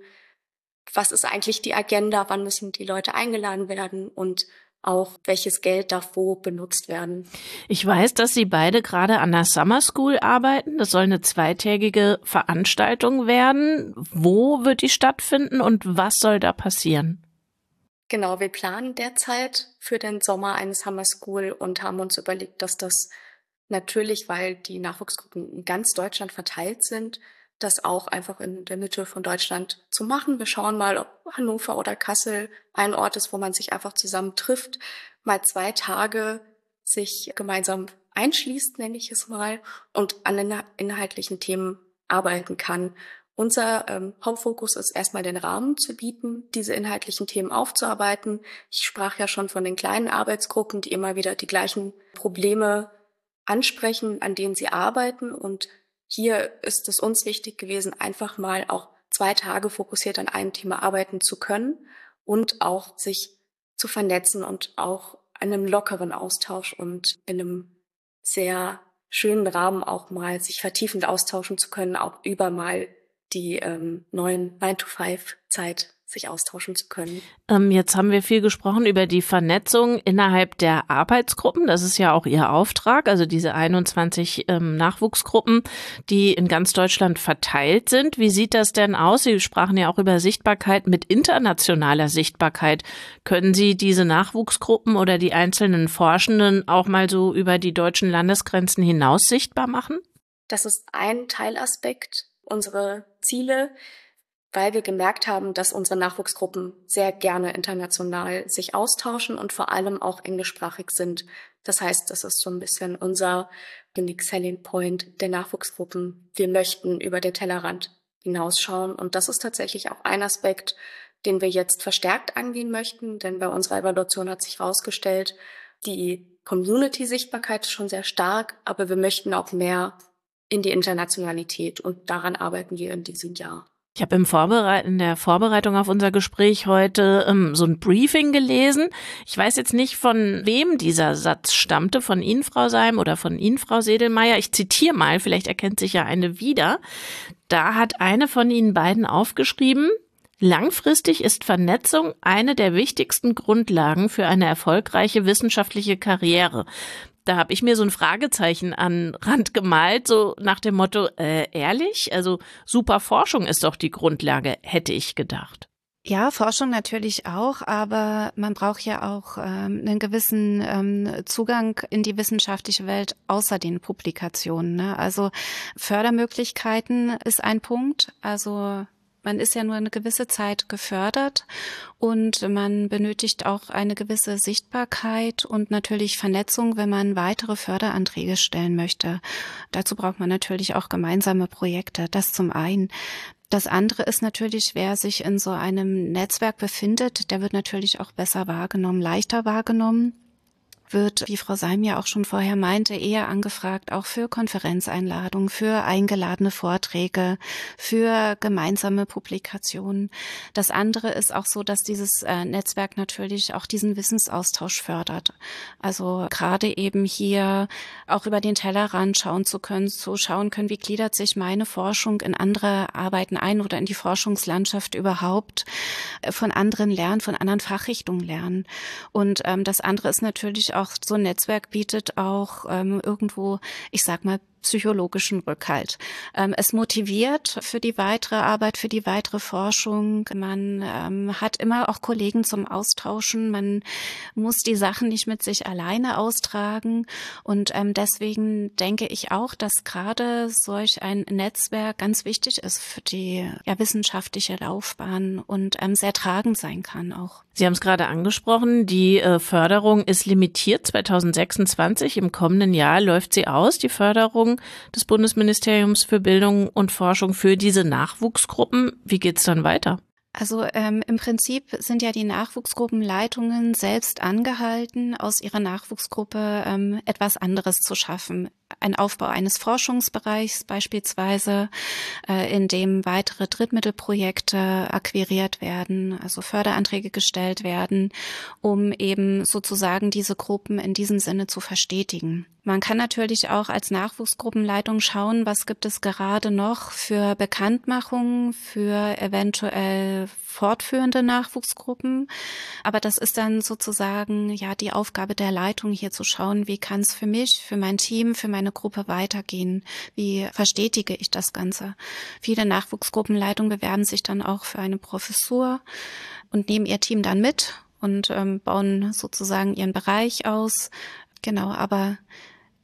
Was ist eigentlich die Agenda? Wann müssen die Leute eingeladen werden? Und auch, welches Geld darf wo benutzt werden. Ich weiß, dass Sie beide gerade an der Summer School arbeiten. Das soll eine zweitägige Veranstaltung werden. Wo wird die stattfinden und was soll da passieren? Genau, wir planen derzeit für den Sommer eine Summer School und haben uns überlegt, dass das natürlich, weil die Nachwuchsgruppen in ganz Deutschland verteilt sind, das auch einfach in der Mitte von Deutschland zu machen. Wir schauen mal, ob Hannover oder Kassel ein Ort ist, wo man sich einfach zusammen trifft, mal zwei Tage sich gemeinsam einschließt, nenne ich es mal, und an den inhaltlichen Themen arbeiten kann. Unser ähm, Hauptfokus ist erstmal den Rahmen zu bieten, diese inhaltlichen Themen aufzuarbeiten. Ich sprach ja schon von den kleinen Arbeitsgruppen, die immer wieder die gleichen Probleme ansprechen, an denen sie arbeiten. Und hier ist es uns wichtig gewesen, einfach mal auch zwei Tage fokussiert an einem Thema arbeiten zu können und auch sich zu vernetzen und auch in einem lockeren Austausch und in einem sehr schönen Rahmen auch mal sich vertiefend austauschen zu können, auch über mal die ähm, neuen nine to five Zeit sich austauschen zu können. Ähm, jetzt haben wir viel gesprochen über die Vernetzung innerhalb der Arbeitsgruppen. Das ist ja auch Ihr Auftrag, also diese einundzwanzig ähm, Nachwuchsgruppen, die in ganz Deutschland verteilt sind. Wie sieht das denn aus? Sie sprachen ja auch über Sichtbarkeit mit internationaler Sichtbarkeit. Können Sie diese Nachwuchsgruppen oder die einzelnen Forschenden auch mal so über die deutschen Landesgrenzen hinaus sichtbar machen? Das ist ein Teilaspekt unserer Ziele, weil wir gemerkt haben, dass unsere Nachwuchsgruppen sehr gerne international sich austauschen und vor allem auch englischsprachig sind. Das heißt, das ist so ein bisschen unser Unique Selling Point der Nachwuchsgruppen. Wir möchten über den Tellerrand hinausschauen und das ist tatsächlich auch ein Aspekt, den wir jetzt verstärkt angehen möchten, denn bei unserer Evaluation hat sich herausgestellt, die Community-Sichtbarkeit ist schon sehr stark, aber wir möchten auch mehr in die Internationalität und daran arbeiten wir in diesem Jahr. Ich habe im Vorbereit- in der Vorbereitung auf unser Gespräch heute ähm, so ein Briefing gelesen. Ich weiß jetzt nicht, von wem dieser Satz stammte, von Ihnen, Frau Seim, oder von Ihnen, Frau Sedlmayr. Ich zitiere mal, vielleicht erkennt sich ja eine wieder. Da hat eine von Ihnen beiden aufgeschrieben: Langfristig ist Vernetzung eine der wichtigsten Grundlagen für eine erfolgreiche wissenschaftliche Karriere. Da habe ich mir so ein Fragezeichen an Rand gemalt, so nach dem Motto, äh, ehrlich? Also super Forschung ist doch die Grundlage, hätte ich gedacht. Ja, Forschung natürlich auch, aber man braucht ja auch ähm, einen gewissen ähm, Zugang in die wissenschaftliche Welt außer den Publikationen, ne? Also Fördermöglichkeiten ist ein Punkt, also man ist ja nur eine gewisse Zeit gefördert und man benötigt auch eine gewisse Sichtbarkeit und natürlich Vernetzung, wenn man weitere Förderanträge stellen möchte. Dazu braucht man natürlich auch gemeinsame Projekte, das zum einen. Das andere ist natürlich, wer sich in so einem Netzwerk befindet, der wird natürlich auch besser wahrgenommen, leichter wahrgenommen. Wird, wie Frau Seim ja auch schon vorher meinte, eher angefragt, auch für Konferenzeinladungen, für eingeladene Vorträge, für gemeinsame Publikationen. Das andere ist auch so, dass dieses äh, Netzwerk natürlich auch diesen Wissensaustausch fördert. Also gerade eben hier auch über den Tellerrand schauen zu können, zu schauen können, wie gliedert sich meine Forschung in andere Arbeiten ein oder in die Forschungslandschaft überhaupt, äh, von anderen lernen, von anderen Fachrichtungen lernen. Und ähm, das andere ist natürlich auch, so ein Netzwerk bietet auch ähm, irgendwo, ich sag mal, psychologischen Rückhalt. Ähm, es motiviert für die weitere Arbeit, für die weitere Forschung. Man ähm, hat immer auch Kollegen zum Austauschen. Man muss die Sachen nicht mit sich alleine austragen. Und ähm, deswegen denke ich auch, dass gerade solch ein Netzwerk ganz wichtig ist für die ja, wissenschaftliche Laufbahn und ähm, sehr tragend sein kann auch. Sie haben es gerade angesprochen, die äh, Förderung ist limitiert. zwanzig sechsundzwanzig, im kommenden Jahr läuft sie aus, die Förderung des Bundesministeriums für Bildung und Forschung für diese Nachwuchsgruppen. Wie geht's dann weiter? Also ähm, im Prinzip sind ja die Nachwuchsgruppenleitungen selbst angehalten, aus ihrer Nachwuchsgruppe ähm, etwas anderes zu schaffen. Ein Aufbau eines Forschungsbereichs beispielsweise, äh, in dem weitere Drittmittelprojekte akquiriert werden, also Förderanträge gestellt werden, um eben sozusagen diese Gruppen in diesem Sinne zu verstetigen. Man kann natürlich auch als Nachwuchsgruppenleitung schauen, was gibt es gerade noch für Bekanntmachungen, für eventuell fortführende Nachwuchsgruppen. Aber das ist dann sozusagen ja die Aufgabe der Leitung, hier zu schauen, wie kann es für mich, für mein Team, für meine Gruppe weitergehen? Wie verstetige ich das Ganze? Viele Nachwuchsgruppenleitungen bewerben sich dann auch für eine Professur und nehmen ihr Team dann mit und ähm, bauen sozusagen ihren Bereich aus. Genau, aber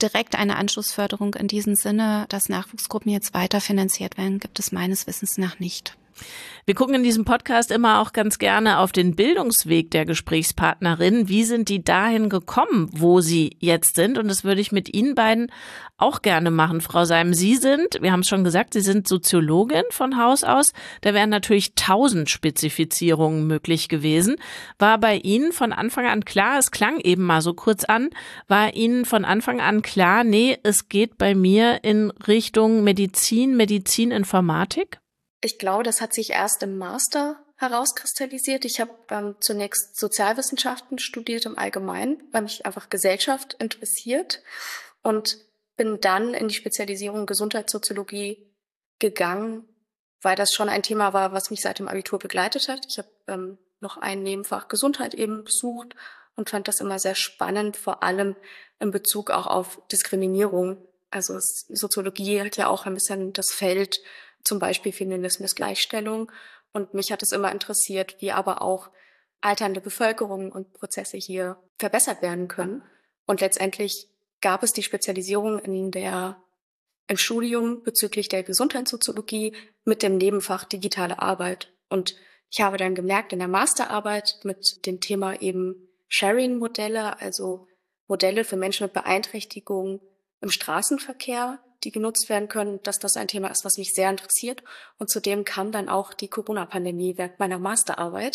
direkt eine Anschlussförderung in diesem Sinne, dass Nachwuchsgruppen jetzt weiter finanziert werden, gibt es meines Wissens nach nicht. Wir gucken in diesem Podcast immer auch ganz gerne auf den Bildungsweg der Gesprächspartnerin. Wie sind die dahin gekommen, wo sie jetzt sind? Und das würde ich mit Ihnen beiden auch gerne machen. Frau Seim, Sie sind, wir haben es schon gesagt, Sie sind Soziologin von Haus aus. Da wären natürlich tausend Spezifizierungen möglich gewesen. War bei Ihnen von Anfang an klar, es klang eben mal so kurz an, war Ihnen von Anfang an klar, nee, es geht bei mir in Richtung Medizin, Medizininformatik? Ich glaube, das hat sich erst im Master herauskristallisiert. Ich habe ähm, zunächst Sozialwissenschaften studiert im Allgemeinen, weil mich einfach Gesellschaft interessiert und bin dann in die Spezialisierung Gesundheitssoziologie gegangen, weil das schon ein Thema war, was mich seit dem Abitur begleitet hat. Ich habe ähm, noch ein Nebenfach Gesundheit eben besucht und fand das immer sehr spannend, vor allem in Bezug auch auf Diskriminierung. Also es, Soziologie hat ja auch ein bisschen das Feld zum Beispiel Feminismus, Gleichstellung. Und mich hat es immer interessiert, wie aber auch alternde Bevölkerung und Prozesse hier verbessert werden können. Und letztendlich gab es die Spezialisierung in der, im Studium bezüglich der Gesundheitssoziologie mit dem Nebenfach digitale Arbeit. Und ich habe dann gemerkt in der Masterarbeit mit dem Thema eben Sharing-Modelle, also Modelle für Menschen mit Beeinträchtigungen im Straßenverkehr, die genutzt werden können, dass das ein Thema ist, was mich sehr interessiert. Und zudem kam dann auch die Corona-Pandemie während meiner Masterarbeit,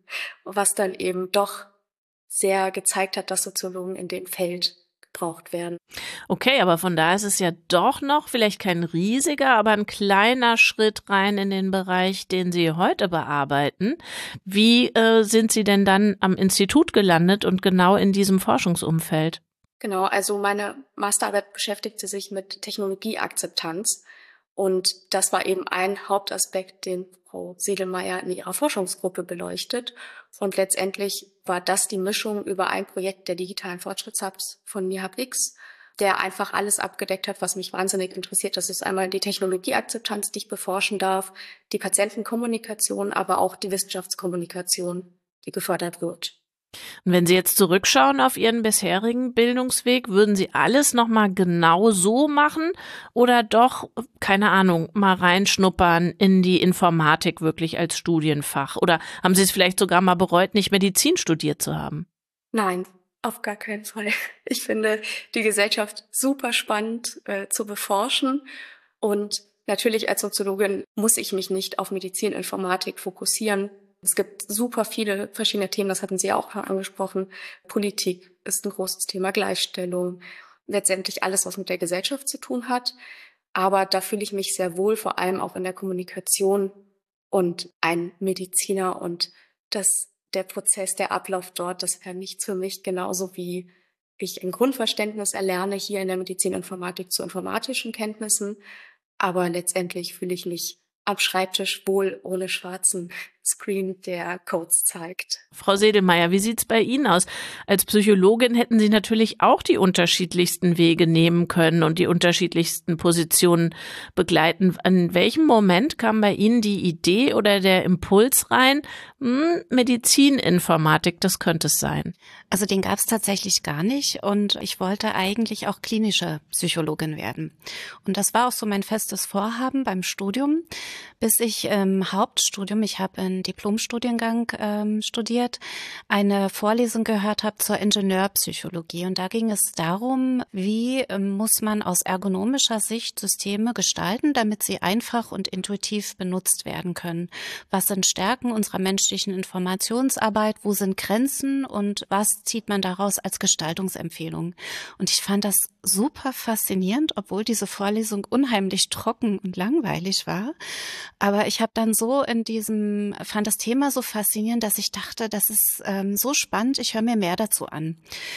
was dann eben doch sehr gezeigt hat, dass Soziologen in dem Feld gebraucht werden. Okay, aber von da ist es ja doch noch vielleicht kein riesiger, aber ein kleiner Schritt rein in den Bereich, den Sie heute bearbeiten. Wie äh, sind Sie denn dann am Institut gelandet und genau in diesem Forschungsumfeld? Genau, also meine Masterarbeit beschäftigte sich mit Technologieakzeptanz und das war eben ein Hauptaspekt, den Frau Sedelmeier in ihrer Forschungsgruppe beleuchtet. Und letztendlich war das die Mischung über ein Projekt der digitalen Fortschrittshubs von NeHub-X, der einfach alles abgedeckt hat, was mich wahnsinnig interessiert. Das ist einmal die Technologieakzeptanz, die ich beforschen darf, die Patientenkommunikation, aber auch die Wissenschaftskommunikation, die gefördert wird. Und wenn Sie jetzt zurückschauen auf Ihren bisherigen Bildungsweg, würden Sie alles nochmal genau so machen oder doch, keine Ahnung, mal reinschnuppern in die Informatik wirklich als Studienfach? Oder haben Sie es vielleicht sogar mal bereut, nicht Medizin studiert zu haben? Nein, auf gar keinen Fall. Ich finde die Gesellschaft super spannend äh, zu beforschen und natürlich als Soziologin muss ich mich nicht auf Medizininformatik fokussieren. Es gibt super viele verschiedene Themen, das hatten Sie ja auch angesprochen. Politik ist ein großes Thema, Gleichstellung, letztendlich alles, was mit der Gesellschaft zu tun hat. Aber da fühle ich mich sehr wohl, vor allem auch in der Kommunikation und ein Mediziner und das, der Prozess, der Ablauf dort, das wäre nichts für mich, genauso wie ich ein Grundverständnis erlerne hier in der Medizininformatik zu informatischen Kenntnissen. Aber letztendlich fühle ich mich am Schreibtisch wohl ohne schwarzen Screen, der Codes zeigt. Frau Sedelmeier, wie sieht's bei Ihnen aus? Als Psychologin hätten Sie natürlich auch die unterschiedlichsten Wege nehmen können und die unterschiedlichsten Positionen begleiten. An welchem Moment kam bei Ihnen die Idee oder der Impuls rein, hm, Medizininformatik, das könnte es sein? Also den gab es tatsächlich gar nicht und ich wollte eigentlich auch klinische Psychologin werden. Und das war auch so mein festes Vorhaben beim Studium, bis ich im Hauptstudium, ich habe einen Diplomstudiengang ähm, studiert, eine Vorlesung gehört habe zur Ingenieurpsychologie. Und da ging es darum, wie ähm, muss man aus ergonomischer Sicht Systeme gestalten, damit sie einfach und intuitiv benutzt werden können. Was sind Stärken unserer menschlichen Informationsarbeit? Wo sind Grenzen? Und was zieht man daraus als Gestaltungsempfehlung? Und ich fand das super faszinierend, obwohl diese Vorlesung unheimlich trocken und langweilig war. Aber ich habe dann so in diesem, fand das Thema so faszinierend, dass ich dachte, das ist ähm, so spannend, ich höre mir mehr dazu an.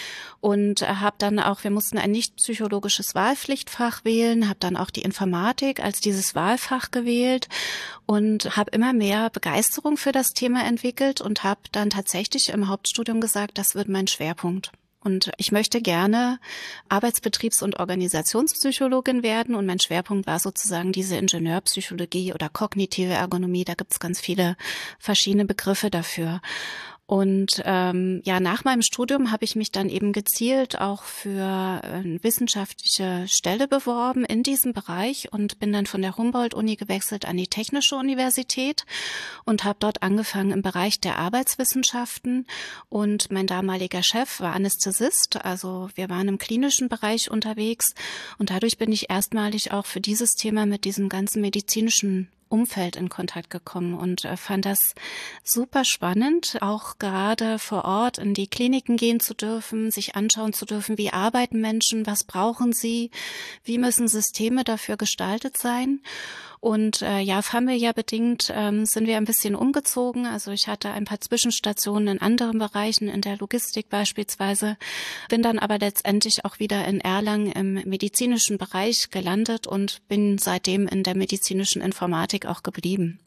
Und habe dann auch, wir mussten ein nicht psychologisches Wahlpflichtfach wählen, habe dann auch die Informatik als dieses Wahlfach gewählt und habe immer mehr Begeisterung für das Thema entwickelt und habe dann tatsächlich im Hauptstudium gesagt, das wird mein Schwerpunkt. Und ich möchte gerne Arbeitsbetriebs- und Organisationspsychologin werden. Und mein Schwerpunkt war sozusagen diese Ingenieurpsychologie oder kognitive Ergonomie. Da gibt es ganz viele verschiedene Begriffe dafür. Und ähm, ja, nach meinem Studium habe ich mich dann eben gezielt auch für eine wissenschaftliche Stelle beworben in diesem Bereich und bin dann von der Humboldt-Uni gewechselt an die Technische Universität und habe dort angefangen im Bereich der Arbeitswissenschaften. Und mein damaliger Chef war Anästhesist, also wir waren im klinischen Bereich unterwegs. Und dadurch bin ich erstmalig auch für dieses Thema mit diesem ganzen medizinischen Umfeld in Kontakt gekommen und äh, fand das super spannend, auch gerade vor Ort in die Kliniken gehen zu dürfen, sich anschauen zu dürfen, wie arbeiten Menschen, was brauchen sie, wie müssen Systeme dafür gestaltet sein. Und äh, ja, familiärbedingt ähm, sind wir ein bisschen umgezogen. Also ich hatte ein paar Zwischenstationen in anderen Bereichen, in der Logistik beispielsweise, bin dann aber letztendlich auch wieder in Erlangen im medizinischen Bereich gelandet und bin seitdem in der medizinischen Informatik auch geblieben.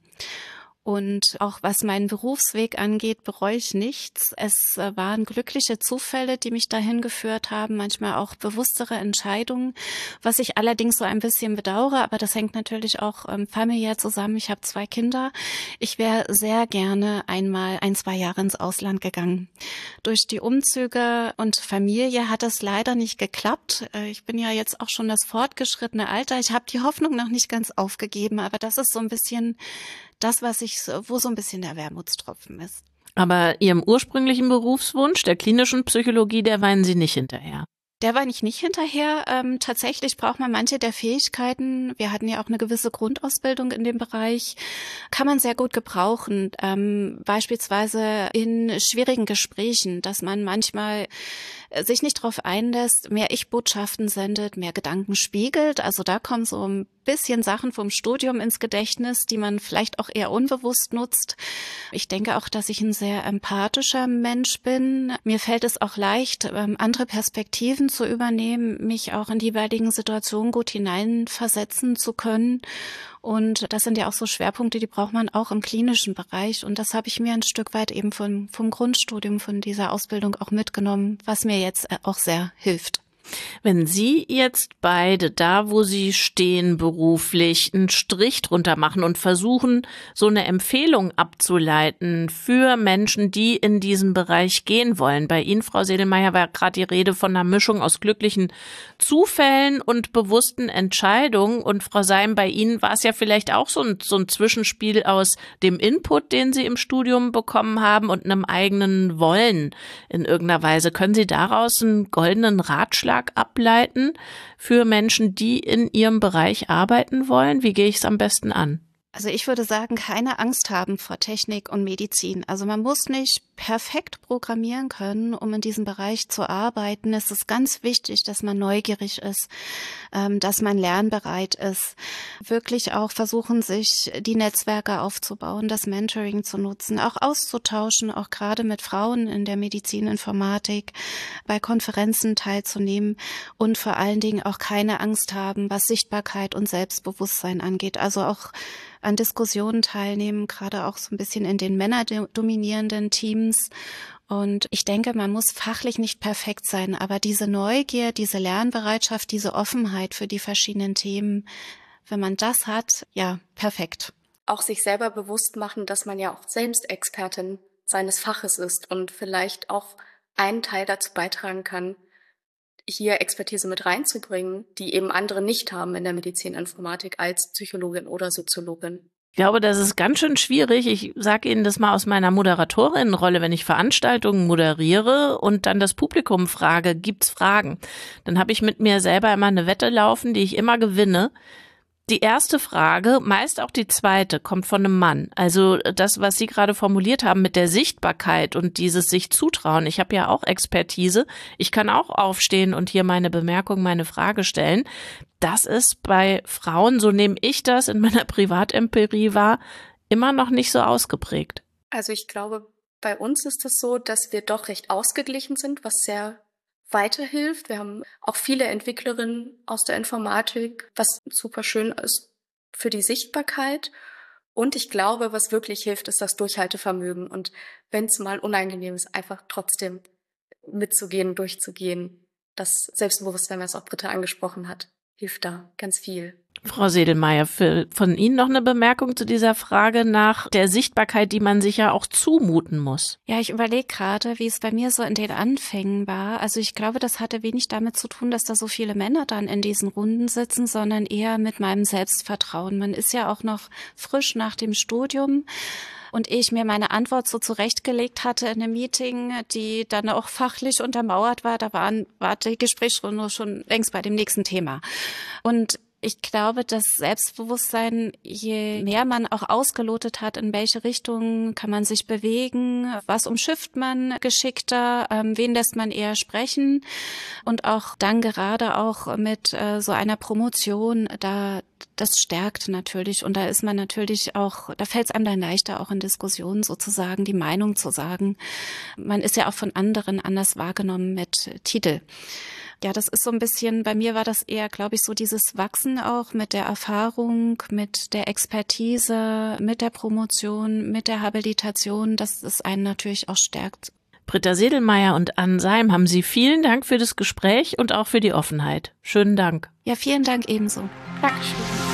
Und auch was meinen Berufsweg angeht, bereue ich nichts. Es waren glückliche Zufälle, die mich dahin geführt haben, manchmal auch bewusstere Entscheidungen, was ich allerdings so ein bisschen bedauere, aber das hängt natürlich auch ähm, familiär zusammen. Ich habe zwei Kinder. Ich wäre sehr gerne einmal ein, zwei Jahre ins Ausland gegangen. Durch die Umzüge und Familie hat es leider nicht geklappt. Äh, ich bin ja jetzt auch schon das fortgeschrittene Alter. Ich habe die Hoffnung noch nicht ganz aufgegeben, aber das ist so ein bisschen das, was ich, wo so ein bisschen der Wermutstropfen ist. Aber Ihrem ursprünglichen Berufswunsch, der klinischen Psychologie, der weinen Sie nicht hinterher. Der war nicht nicht hinterher. Ähm, tatsächlich braucht man manche der Fähigkeiten. Wir hatten ja auch eine gewisse Grundausbildung in dem Bereich. Kann man sehr gut gebrauchen. Ähm, beispielsweise in schwierigen Gesprächen, dass man manchmal sich nicht darauf einlässt, mehr Ich-Botschaften sendet, mehr Gedanken spiegelt. Also da kommen so ein bisschen Sachen vom Studium ins Gedächtnis, die man vielleicht auch eher unbewusst nutzt. Ich denke auch, dass ich ein sehr empathischer Mensch bin. Mir fällt es auch leicht, andere Perspektiven zu übernehmen, mich auch in die jeweiligen Situationen gut hineinversetzen zu können. Und das sind ja auch so Schwerpunkte, die braucht man auch im klinischen Bereich. Und das habe ich mir ein Stück weit eben vom, vom Grundstudium, von dieser Ausbildung auch mitgenommen, was mir jetzt auch sehr hilft. Wenn Sie jetzt beide da, wo Sie stehen beruflich, einen Strich drunter machen und versuchen, so eine Empfehlung abzuleiten für Menschen, die in diesen Bereich gehen wollen. Bei Ihnen, Frau Sedlmayr, war gerade die Rede von einer Mischung aus glücklichen Zufällen und bewussten Entscheidungen. Und Frau Seim, bei Ihnen war es ja vielleicht auch so ein, so ein Zwischenspiel aus dem Input, den Sie im Studium bekommen haben und einem eigenen Wollen in irgendeiner Weise. Können Sie daraus einen goldenen Ratschlag ableiten für Menschen, die in ihrem Bereich arbeiten wollen? Wie gehe ich es am besten an? Also ich würde sagen, keine Angst haben vor Technik und Medizin. Also man muss nicht perfekt programmieren können, um in diesem Bereich zu arbeiten. Es ist ganz wichtig, dass man neugierig ist, dass man lernbereit ist. Wirklich auch versuchen, sich die Netzwerke aufzubauen, das Mentoring zu nutzen, auch auszutauschen, auch gerade mit Frauen in der Medizininformatik, bei Konferenzen teilzunehmen und vor allen Dingen auch keine Angst haben, was Sichtbarkeit und Selbstbewusstsein angeht. Also auch an Diskussionen teilnehmen, gerade auch so ein bisschen in den männerdominierenden Teams. Und ich denke, man muss fachlich nicht perfekt sein, aber diese Neugier, diese Lernbereitschaft, diese Offenheit für die verschiedenen Themen, wenn man das hat, ja, perfekt. Auch sich selber bewusst machen, dass man ja auch selbst Expertin seines Faches ist und vielleicht auch einen Teil dazu beitragen kann, hier Expertise mit reinzubringen, die eben andere nicht haben in der Medizininformatik als Psychologin oder Soziologin. Ich glaube, das ist ganz schön schwierig. Ich sage Ihnen das mal aus meiner Moderatorinnenrolle, wenn ich Veranstaltungen moderiere und dann das Publikum frage, gibt's Fragen? Dann habe ich mit mir selber immer eine Wette laufen, die ich immer gewinne. Die erste Frage, meist auch die zweite, kommt von einem Mann. Also das, was Sie gerade formuliert haben mit der Sichtbarkeit und dieses sich zutrauen. Ich habe ja auch Expertise. Ich kann auch aufstehen und hier meine Bemerkung, meine Frage stellen. Das ist bei Frauen, so nehme ich das in meiner Privatempirie wahr, immer noch nicht so ausgeprägt. Also ich glaube, bei uns ist es so, dass wir doch recht ausgeglichen sind, was sehr weiterhilft. Wir haben auch viele Entwicklerinnen aus der Informatik, was super schön ist für die Sichtbarkeit. Und ich glaube, was wirklich hilft, ist das Durchhaltevermögen. Und wenn es mal unangenehm ist, einfach trotzdem mitzugehen, durchzugehen. Das Selbstbewusstsein, was auch Britta angesprochen hat, hilft da ganz viel. Frau Sedlmayr, für, von Ihnen noch eine Bemerkung zu dieser Frage nach der Sichtbarkeit, die man sich ja auch zumuten muss. Ja, ich überlege gerade, wie es bei mir so in den Anfängen war. Also ich glaube, das hatte wenig damit zu tun, dass da so viele Männer dann in diesen Runden sitzen, sondern eher mit meinem Selbstvertrauen. Man ist ja auch noch frisch nach dem Studium. Und ehe ich mir meine Antwort so zurechtgelegt hatte in einem Meeting, die dann auch fachlich untermauert war, da waren, war die Gesprächsrunde schon längst bei dem nächsten Thema. Und ich glaube, das Selbstbewusstsein, je mehr man auch ausgelotet hat, in welche Richtung kann man sich bewegen, was umschifft man geschickter, ähm, wen lässt man eher sprechen und auch dann gerade auch mit äh, so einer Promotion, da das stärkt natürlich und da ist man natürlich auch, da fällt es einem dann leichter, auch in Diskussionen sozusagen die Meinung zu sagen. Man ist ja auch von anderen anders wahrgenommen mit Titel. Ja, das ist so ein bisschen, bei mir war das eher, glaube ich, so dieses Wachsen auch mit der Erfahrung, mit der Expertise, mit der Promotion, mit der Habilitation, dass es einen natürlich auch stärkt. Britta Sedlmayr und Ann Seim, haben Sie vielen Dank für das Gespräch und auch für die Offenheit. Schönen Dank. Ja, vielen Dank ebenso. Dankeschön.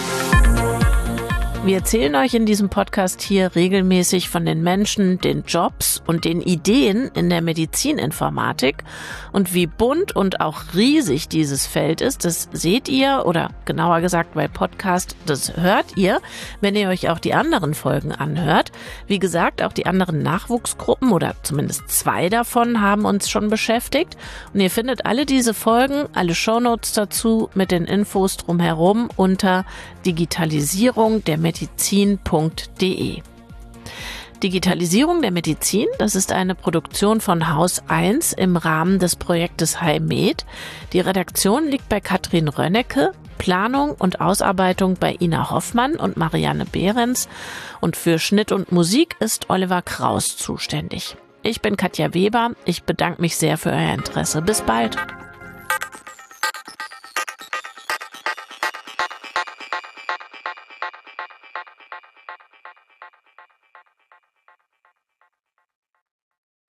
Wir erzählen euch in diesem Podcast hier regelmäßig von den Menschen, den Jobs und den Ideen in der Medizininformatik. Und wie bunt und auch riesig dieses Feld ist, das seht ihr, oder genauer gesagt bei Podcast, das hört ihr, wenn ihr euch auch die anderen Folgen anhört. Wie gesagt, auch die anderen Nachwuchsgruppen oder zumindest zwei davon haben uns schon beschäftigt. Und ihr findet alle diese Folgen, alle Shownotes dazu mit den Infos drumherum unter Digitalisierung der Medizin punkt de. Digitalisierung der Medizin, das ist eine Produktion von Haus eins im Rahmen des Projektes HiMed. Die Redaktion liegt bei Katrin Rönnecke, Planung und Ausarbeitung bei Ina Hoffmann und Marianne Behrens und für Schnitt und Musik ist Oliver Kraus zuständig. Ich bin Katja Weber, ich bedanke mich sehr für euer Interesse. Bis bald.